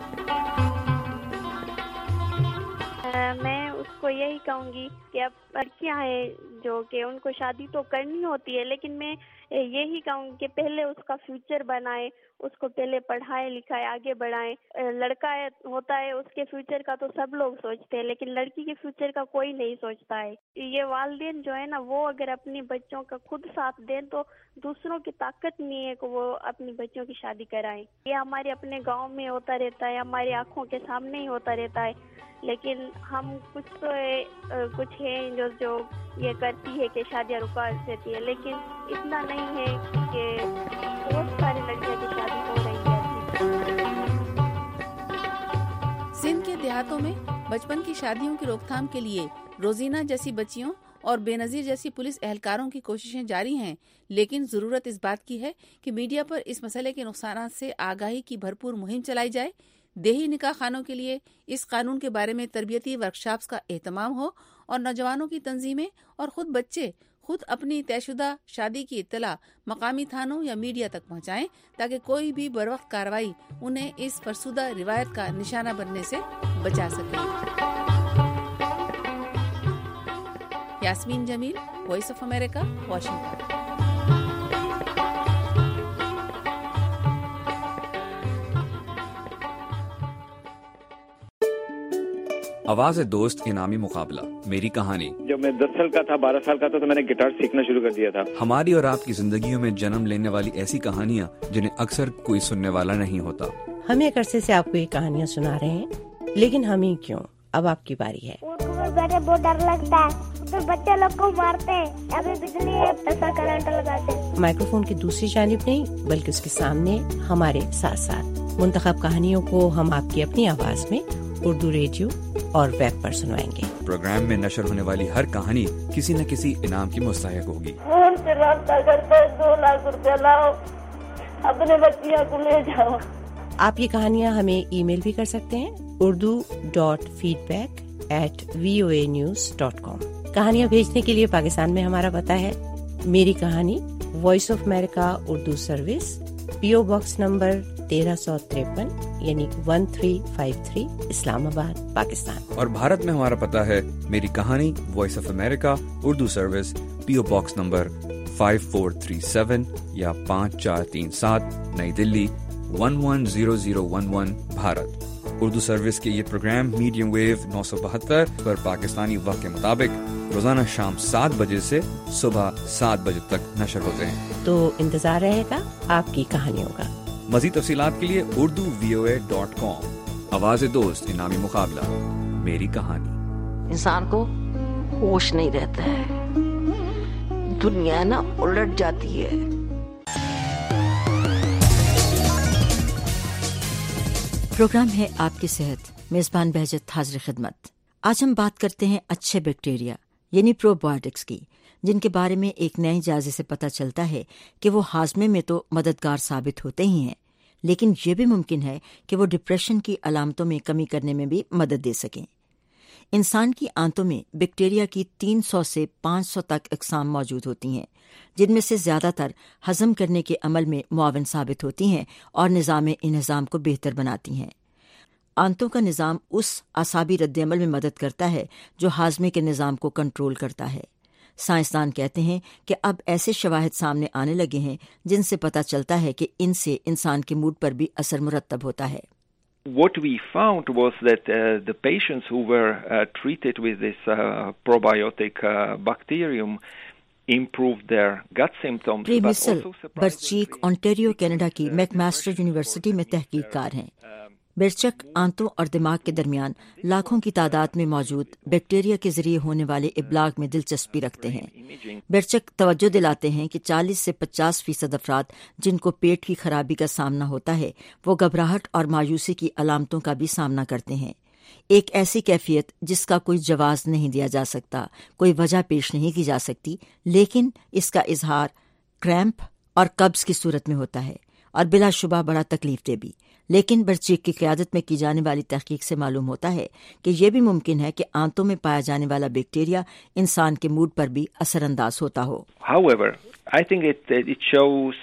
میں اس کو یہی کہوں گی کہ اب لڑکیاں ہیں جو کہ ان کو شادی تو کرنی ہوتی ہے، لیکن میں یہی کہوں کہ پہلے اس کا فیوچر بنائے، اس کو پہلے پڑھائے لکھائے آگے بڑھائیں۔ لڑکا ہوتا ہے اس کے فیوچر کا تو سب لوگ سوچتے ہیں، لیکن لڑکی کے فیوچر کا کوئی نہیں سوچتا ہے۔ یہ والدین جو ہے نا، وہ اگر اپنی بچوں کا خود ساتھ دیں تو دوسروں کی طاقت نہیں ہے کہ وہ اپنی بچوں کی شادی کرائیں۔ یہ ہمارے اپنے گاؤں میں ہوتا رہتا ہے، ہماری آنکھوں کے سامنے ہی ہوتا رہتا ہے، لیکن ہم کچھ ہیں جو یہ کرتی ہے کہ شادیاں رکا دیتی ہے، لیکن اتنا نہیں ہے کہ بہت ساری لڑکیاں کی شادی ہو رہی ہے۔ سندھ کے دیہاتوں میں بچپن کی شادیوں کی روک تھام کے لیے روزینہ جیسی بچیوں اور بے نظیر جیسی پولیس اہلکاروں کی کوششیں جاری ہیں، لیکن ضرورت اس بات کی ہے کہ میڈیا پر اس مسئلے کے نقصانات سے آگاہی کی بھرپور مہم چلائی جائے، دیہی نکاح خانوں کے لیے اس قانون کے بارے میں تربیتی ورکشاپس کا اہتمام ہو اور نوجوانوں کی تنظیمیں اور خود بچے خود اپنی طے شدہ شادی کی اطلاع مقامی تھانوں یا میڈیا تک پہنچائیں تاکہ کوئی بھی بروقت کارروائی انہیں اس فرسودہ روایت کا نشانہ بننے سے بچا سکے۔ Yasmeen Jamil, voice of America, Washington. آواز دوست انعامی مقابلہ میری کہانی. جب میں 10 سال کا تھا 12 سال کا تھا تو میں نے گٹار سیکھنا شروع کر دیا تھا. ہماری اور آپ کی زندگیوں میں جنم لینے والی ایسی کہانیاں جنہیں اکثر کوئی سننے والا نہیں ہوتا. ہم ایک عرصے سے آپ کو یہ کہانیاں سنا رہے ہیں، لیکن ہم ہی کیوں، اب آپ کی باری ہے. بیٹھے بہت ڈر لگتا ہے، تو بچے لوگ کو مارتے ہیں، ابھی بجلی ایسا کرنٹ لگاتے ہیں. مائکروفون کی دوسری جانب نہیں بلکہ اس کے سامنے ہمارے ساتھ ساتھ منتخب کہانیوں کو ہم آپ کی اپنی آواز میں اردو ریڈیو اور ویب پر سنوائیں گے. پروگرام میں نشر ہونے والی ہر کہانی کسی نہ کسی انعام کی مستحق ہوگی. فون سے رابطہ کرتے 2 لاکھ روپے لاؤ، اپنے بچیاں کو لے جاؤ. آپ یہ کہانیاں ہمیں ای میل بھی کر سکتے ہیں urdu.feedback@voanews.com. کہانیاں بھیجنے کے لیے پاکستان میں ہمارا پتہ ہے میری کہانی، voice of America Urdu service, PO box number 1353 یعنی 1353 اسلام آباد پاکستان. اور بھارت میں ہمارا پتہ ہے میری کہانی، voice of America Urdu service, PO box number 5437 یا 5437 نئی دلی 110011 بھارت. اردو سروس کے یہ پروگرام میڈیم ویو 972 پر پاکستانی وقت کے مطابق روزانہ شام 7 بجے سے صبح 7 بجے تک نشر ہوتے ہیں. تو انتظار رہے گا آپ کی کہانیوں کا. مزید تفصیلات کے لیے urduvoa.com. آواز دوست انعامی مقابلہ میری کہانی. انسان کو ہوش نہیں رہتا ہے، دنیا نا الٹ جاتی ہے. پروگرام ہے آپ کی صحت. میزبان بہجت حاضر خدمت. آج ہم بات کرتے ہیں اچھے بیکٹیریا یعنی پروبایوٹکس کی، جن کے بارے میں ایک نئے جائزے سے پتہ چلتا ہے کہ وہ ہاضمے میں تو مددگار ثابت ہوتے ہی ہیں، لیکن یہ بھی ممکن ہے کہ وہ ڈپریشن کی علامتوں میں کمی کرنے میں بھی مدد دے سکیں. انسان کی آنتوں میں بیکٹیریا کی 300 سے 500 تک اقسام موجود ہوتی ہیں، جن میں سے زیادہ تر ہضم کرنے کے عمل میں معاون ثابت ہوتی ہیں اور نظام انہضام کو بہتر بناتی ہیں. آنتوں کا نظام اس اعصابی رد عمل میں مدد کرتا ہے جو ہاضمے کے نظام کو کنٹرول کرتا ہے. سائنسدان کہتے ہیں کہ اب ایسے شواہد سامنے آنے لگے ہیں جن سے پتہ چلتا ہے کہ ان سے انسان کے موڈ پر بھی اثر مرتب ہوتا ہے. What we found was that the patients who were treated with this probiotic bacterium improved their gut symptoms. Premysl Bercik Ontario Canada کی میک ماسٹر یونیورسٹی میں تحقیق کار ہیں. برچک آنتوں اور دماغ کے درمیان لاکھوں کی تعداد میں موجود بیکٹیریا کے ذریعے ہونے والے ابلاغ میں دلچسپی رکھتے ہیں. برچک توجہ دلاتے ہیں کہ 40 سے 50% افراد جن کو پیٹ کی خرابی کا سامنا ہوتا ہے وہ گھبراہٹ اور مایوسی کی علامتوں کا بھی سامنا کرتے ہیں. ایک ایسی کیفیت جس کا کوئی جواز نہیں دیا جا سکتا، کوئی وجہ پیش نہیں کی جا سکتی، لیکن اس کا اظہار کریمپ اور قبض کی صورت میں ہوتا ہے اور بلا شبہ بڑا تکلیف دہ بھی. لیکن برچیک کی قیادت میں کی جانے والی تحقیق سے معلوم ہوتا ہے کہ یہ بھی ممکن ہے کہ آنتوں میں پایا جانے والا بیکٹیریا انسان کے موڈ پر بھی اثر انداز ہوتا ہو. However, I think it shows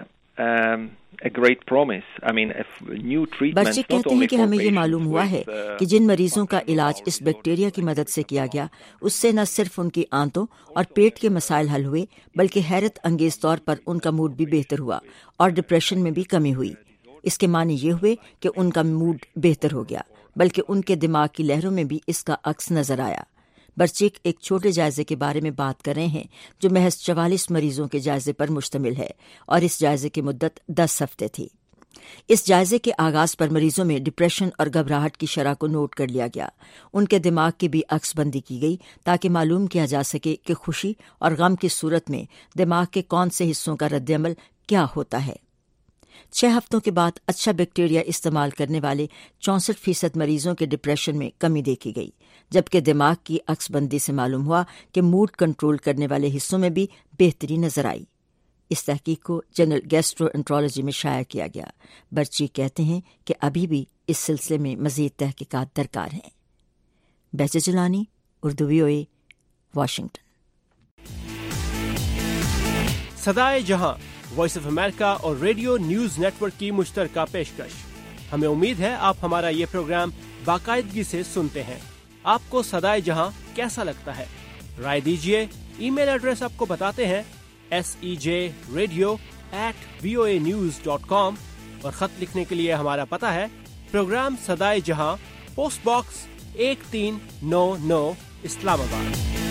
a great promise. I mean, if new treatments برچک کہتے ہیں کہ ہمیں یہ معلوم ہوا ہے کہ جن مریضوں کا علاج اس بیکٹیریا کی مدد سے کیا گیا اس سے نہ صرف ان کی آنتوں اور پیٹ کے مسائل حل ہوئے بلکہ حیرت انگیز طور پر ان کا موڈ بھی بہتر ہوا اور ڈپریشن میں بھی کمی ہوئی. اس کے معنی یہ ہوئے کہ ان کا موڈ بہتر ہو گیا، بلکہ ان کے دماغ کی لہروں میں بھی اس کا عکس نظر آیا. برچک ایک چھوٹے جائزے کے بارے میں بات کر رہے ہیں جو محض 44 مریضوں کے جائزے پر مشتمل ہے اور اس جائزے کی مدت 10 ہفتے تھی. اس جائزے کے آغاز پر مریضوں میں ڈپریشن اور گھبراہٹ کی شرح کو نوٹ کر لیا گیا. ان کے دماغ کی بھی عکس بندی کی گئی تاکہ معلوم کیا جا سکے کہ خوشی اور غم کی صورت میں دماغ کے کون سے حصوں کا رد عمل کیا ہوتا ہے. 6 ہفتوں کے بعد اچھا بیکٹیریا استعمال کرنے والے 64% مریضوں کے ڈپریشن میں کمی دیکھی گئی، جبکہ دماغ کی عکس بندی سے معلوم ہوا کہ موڈ کنٹرول کرنے والے حصوں میں بھی بہتری نظر آئی. اس تحقیق کو جنرل گیسٹرو انٹرالوجی میں شائع کیا گیا. برچی کہتے ہیں کہ ابھی بھی اس سلسلے میں مزید تحقیقات درکار ہیں. Behjat Gilani, Urdu VOA، Washington. صدائے جہاں وائس آف امریکہ اور ریڈیو نیوز نیٹ ورک کی مشترکہ پیشکش. ہمیں امید ہے آپ ہمارا یہ پروگرام باقاعدگی سے سنتے ہیں. آپ کو صدائے جہاں کیسا لگتا ہے؟ رائے دیجیے. ای میل ایڈریس آپ کو بتاتے ہیں sejradio@voanews.com اور خط لکھنے کے لیے ہمارا پتہ ہے پروگرام صدائے جہاں، پوسٹ باکس 1399 इस्लामाबाद।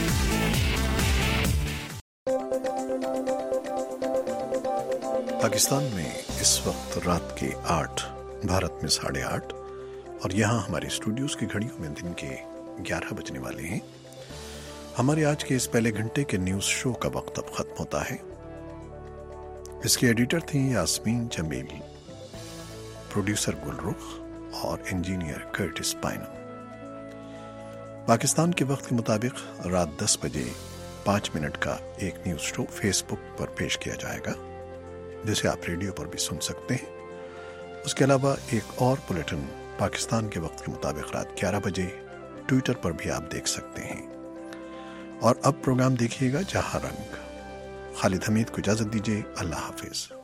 पाकिस्तान में इस वक्त रात के 8, भारत में 8:30 और यहाँ हमारे स्टूडियोज की घड़ियों में दिन के 11 बजने वाले हैं। हमारे आज के इस पहले घंटे के न्यूज शो का वक्त अब खत्म होता है। इसके एडिटर थी यास्मीन जमील, प्रोड्यूसर गुलरुख और इंजीनियर कर्टिस पाइनम। पाकिस्तान के वक्त के मुताबिक रात 10 बजे 5 मिनट का एक न्यूज शो फेसबुक पर पेश किया जाएगा, जिसे आप रेडियो पर भी सुन सकते हैं। उसके अलावा एक और बुलेटिन पाकिस्तान के वक्त के मुताबिक रात 11 बजे ट्विटर पर भी आप देख सकते हैं। और अब प्रोग्राम देखिएगा जहां रंग। खालिद हमीद को इजाजत दीजिए। अल्लाह हाफिज।